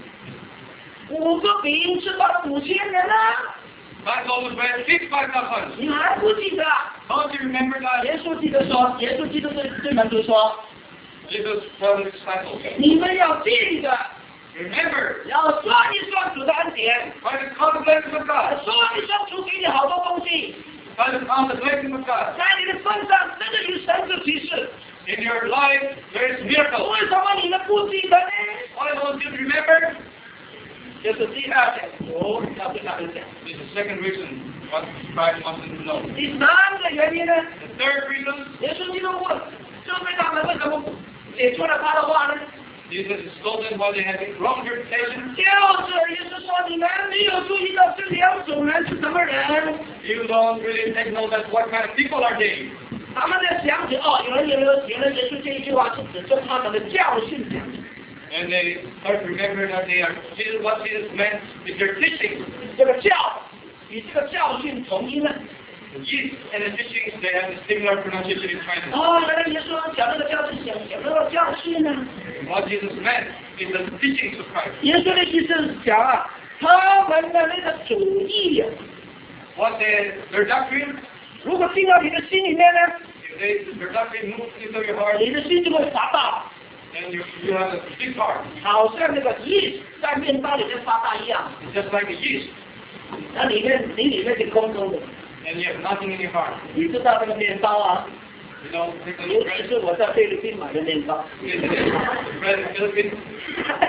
5个饼吃饱了5000人啊， God told us bread, feed 5,000. 你还不记得啊？ Don't you remember that? 耶稣记得说，耶稣基督对门徒说， Jesus told his disciples, 你们要记得， remember, 要说一说主的恩典， try to count the blessings of God. 说一说主给你好多东西， Try to count the blessings of God. 在你的身上真的有神之启示。 In your life, there is miracles. 为什么你们不记得呢？ Why don't you remember? 就是第二点，我要跟他们讲。 This is the second reason what Christ wants them to know. 第三个原因呢， The third reason, 耶稣基督问，就对他们为什么解出了他的话呢？ Jesus told them why they had wrong interpretation. 就是耶稣说，你们没有注意到这2种人是什么人？ You don't really take note of what kind of people are they. 他们在想起哦，有人耶稣这一句话是指着他们的教训讲的。 And they start to remember that they are what Jesus meant is their teaching. 这个教与这个教训同音了。 The yeast and the teachings, they have a similar pronunciation in Chinese. 哦，原来耶稣讲这个教训，讲这个教训呢。 What Jesus meant is the teachings of Christ. 耶稣的意思是讲啊，他们的那个主义啊， What their doctrine, 如果进到你的心里面呢， if their doctrine moves into your heart, 你的心就会发大， and you have a big heart. 好像那个yeast在面包里面发大一样。 It's just like a yeast, 那你里面是空空的。 and you have nothing in your heart. 你知道那个面包啊， You know, take the 尤其 bread, 是我在菲律宾买的面包， the bread in the Philippines,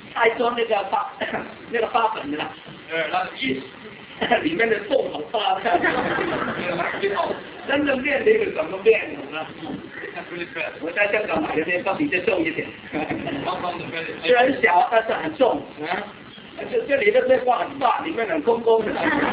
爱做那个发粉的啦， There are a lot of yeast. 里面的豆好大， There are a lot of people. 真正面的是什么面呢？ It's not really bread. 我在香港买的那个比较重一点， How come the bread is 虽然小，但是很重啊。这里的面包很大，里面很空空的。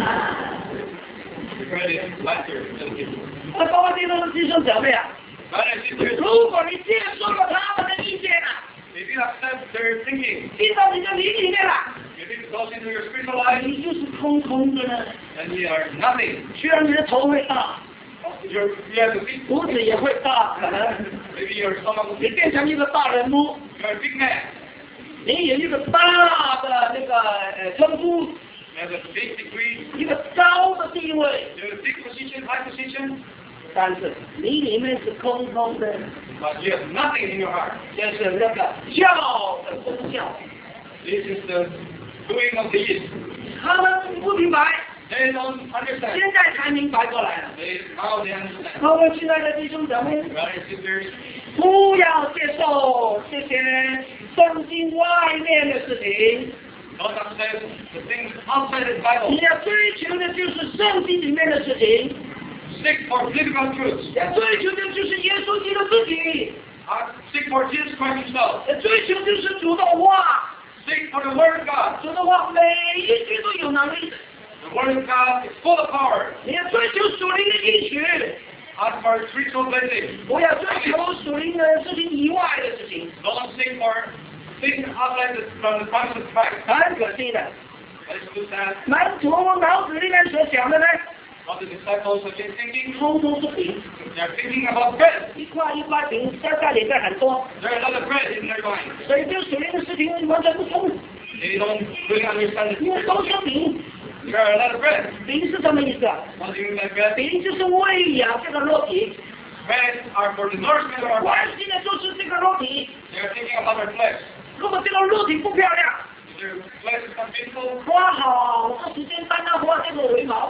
the bread is lighter than the people? 那各位弟兄姊妹啊， Brothers and sisters, 如果你接受了他们的意见啊， if you accept their thinking, 进到你的灵里面了， if it goes into your spiritual life, 你就是空空的了。 then we are nothing. 虽然你的头会大， You have the big, 肚子也会大，可能 maybe your stomach will 你 be, 变成一个大人物， you're a big man. 你有一个大的那个称呼， You have a big degree, 一个高的地位， you have a big position, high position, 但是你里面是空空的， but you have nothing in your heart. 就是那个教的功效。 This is the doing of the yeast. 他们不明白， They don't understand. 现在才明白过来了。 Now they understand. 各位亲爱的弟兄姊妹， Brothers and sisters, 不要接受这些圣经外面的事情， don't accept the things outside the 你 Bible. 要追求的就是圣经里面的事情， Seek for biblical truths. 要追求的就是耶稣基督自己， Seek for Jesus Christ himself. 要追求就是主的话， Seek for the Word of God. 主的话每一句都有能力的。 The Word of God is full of power. 你要追求属灵的应许， Ask for spiritual blessing. 不要追求属灵的事情以外的事情。 Don't seek for things outside from the promise of Christ. 很可惜的， Let's do that. 门徒脑子里面所想的呢， What the disciples have been thinking. 通通是饼， They're thinking about bread. 一块一块饼塞在里面很多， There are a lot of bread in their mind. 所以对属灵的事情完全不通， They don't really understand 因为 it. 都是饼。 There are a lot of bread. 饼是什么意思啊？ What do you mean by bread? 饼就是喂养这个肉体， Bread are for the nourishment of our 关 body. 心的就是这个肉体。 They are thinking about our flesh. 如果这个肉体不漂亮， If their flesh is not beautiful, 花好多时间单单花这个尾毛；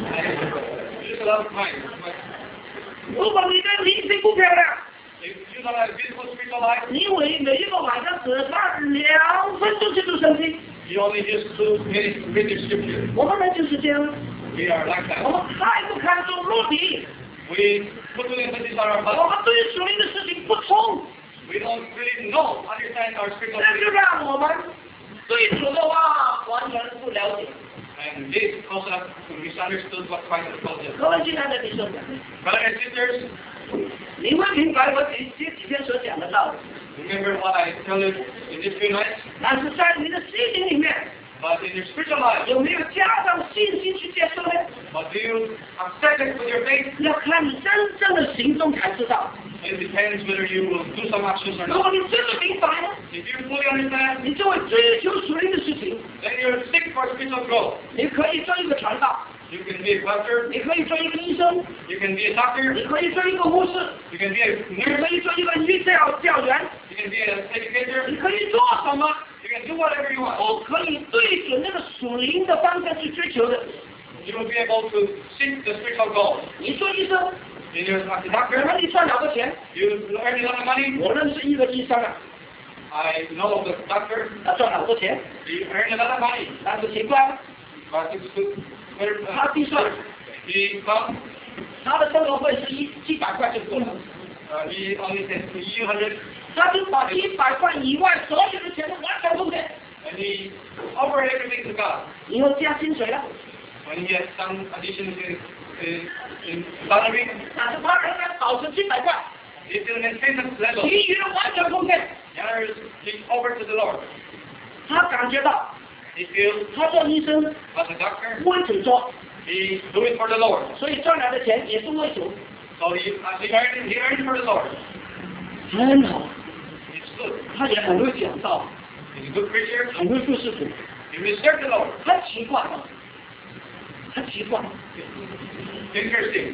use a lot of time. But 如果你的灵性不漂亮， if you don't have a beautiful spiritual life, 你每一个晚上只花2分钟去读圣经。 you only just 2 minutes to read the scripture. 我们人就是这样， We are like 我 that. 们太不看重肉体， We put the emphasis on our 我 body. 们对属灵的事情不通， We don't really know, understand our spiritual 这就 life. 让我们对主的话完全不了解。 And this causes us to misunderstood what Christ has told us. 各位亲爱的弟兄姊妹， Brothers and sisters, 你会明白我这几天所讲的道理， remember what I tell you in these few nights? 但是在你的心灵里面 But in your spiritual life, 有没有加上信心去接受呢？ but do you accept it with your faith? 要看你真正的行动才知道。 It depends whether you will do some actions or 如果 not. 你真的明白呢， If you fully understand, 你就会追求属灵的事情。 then you'll seek for spiritual growth. 你可以做一个传道， You can be a pastor, 你可以做一个医生， you can be a doctor, 你可以做一个护士， you can be a 你 nurse, 可以做一个教员， you can be an educator, 你可以做什么， you can do whatever you want. 都可以对准那个属灵的方向去追求的。 You will be able to seek the spiritual goal. 你做医生， In your as a 可 doctor, 能你赚了个钱。 you earn a lot of money. 我认识一个医生啊， I know of the doctor, 他赚好多钱， he earned a lot of money. 但是奇怪， But it's good. 他计算 He come, 他的生活费是700块就够了， he only said 100, 他就把100块以外所有的钱都完全奉献， and he offered everything to God. 以后加薪水了， When he had some additions in salary, 但是他仍然保持700块， he still maintained the level. 其余的完全奉献。 The others he offered to the Lord. 他感觉到 He feels 他做医生 as a doctor, 为主做， he do it for the Lord. 所以赚来的钱也是为主， So as he earned it for the Lord. 很好。 It's good. 他也很会讲道， He's a good preacher. 很会服侍主。 He will serve the Lord. 很奇怪，很奇怪， Interesting.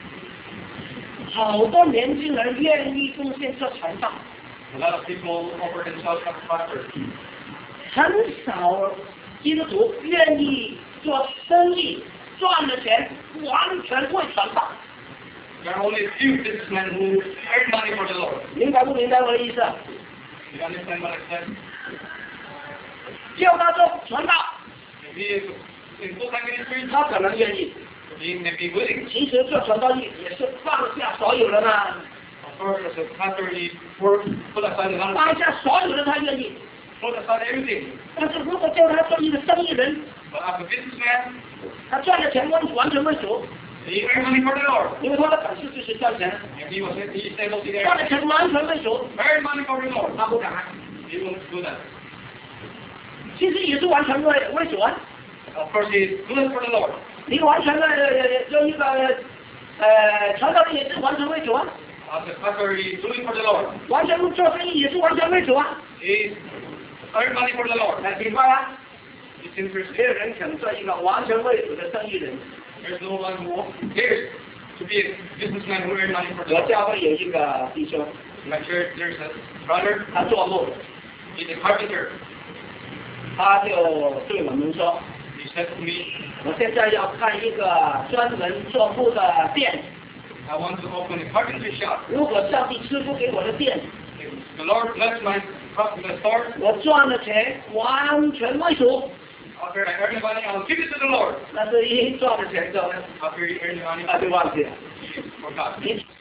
好多年轻人愿意奉献做传道， A lot of people offer themselves as pastors. 很少基督徒愿意做生意，赚了钱完全会传道。 There are only a few businessmen who earn money for the Lord. 明白不明白我的意思？ You understand what I said? 叫他做传道， If he is in full-time ministry, 他可能愿意。 he may be willing. 其实做传道也是放下所有人啊， Of course, as a pastor, he works, put aside a lot 放 of things, 下所有人他愿意。 put aside everything. 但是如果叫他做一个生意人， But as a businessman, 他赚的钱完全为主， he earned money for the Lord. 因为他的本事就是赚钱， And he is able to 赚 earn 的钱完全为主， money for the Lord. 他不敢。 He will do that. 其实也是完全为主啊， Of course, he is good for the Lord. 你完全的做一个传道人也是完全为主啊， As a pastor, he is doing for the Lord. 完全做生意也是完全为主啊。 He earn money for the Lord. 来，明白啊？ It's interesting. 没有人肯做一个完全为主的生意人。 There's no one who cares to be a businessman who earn money for the 我 Lord. 教会有一个弟兄， In my church, there's a brother, 他做木的， he's a carpenter. 他就对我们说， He said to me, 我现在要开一个专门做木的店， I want to open a carpentry shop. 如果上帝赐福给我的店， If the Lord bless my store, 我赚的钱完全为主， after I earn the money, I'll give it to the Lord. 但是一赚的钱之后呢， After you earn the money, 他就忘记了。 you forgot. 你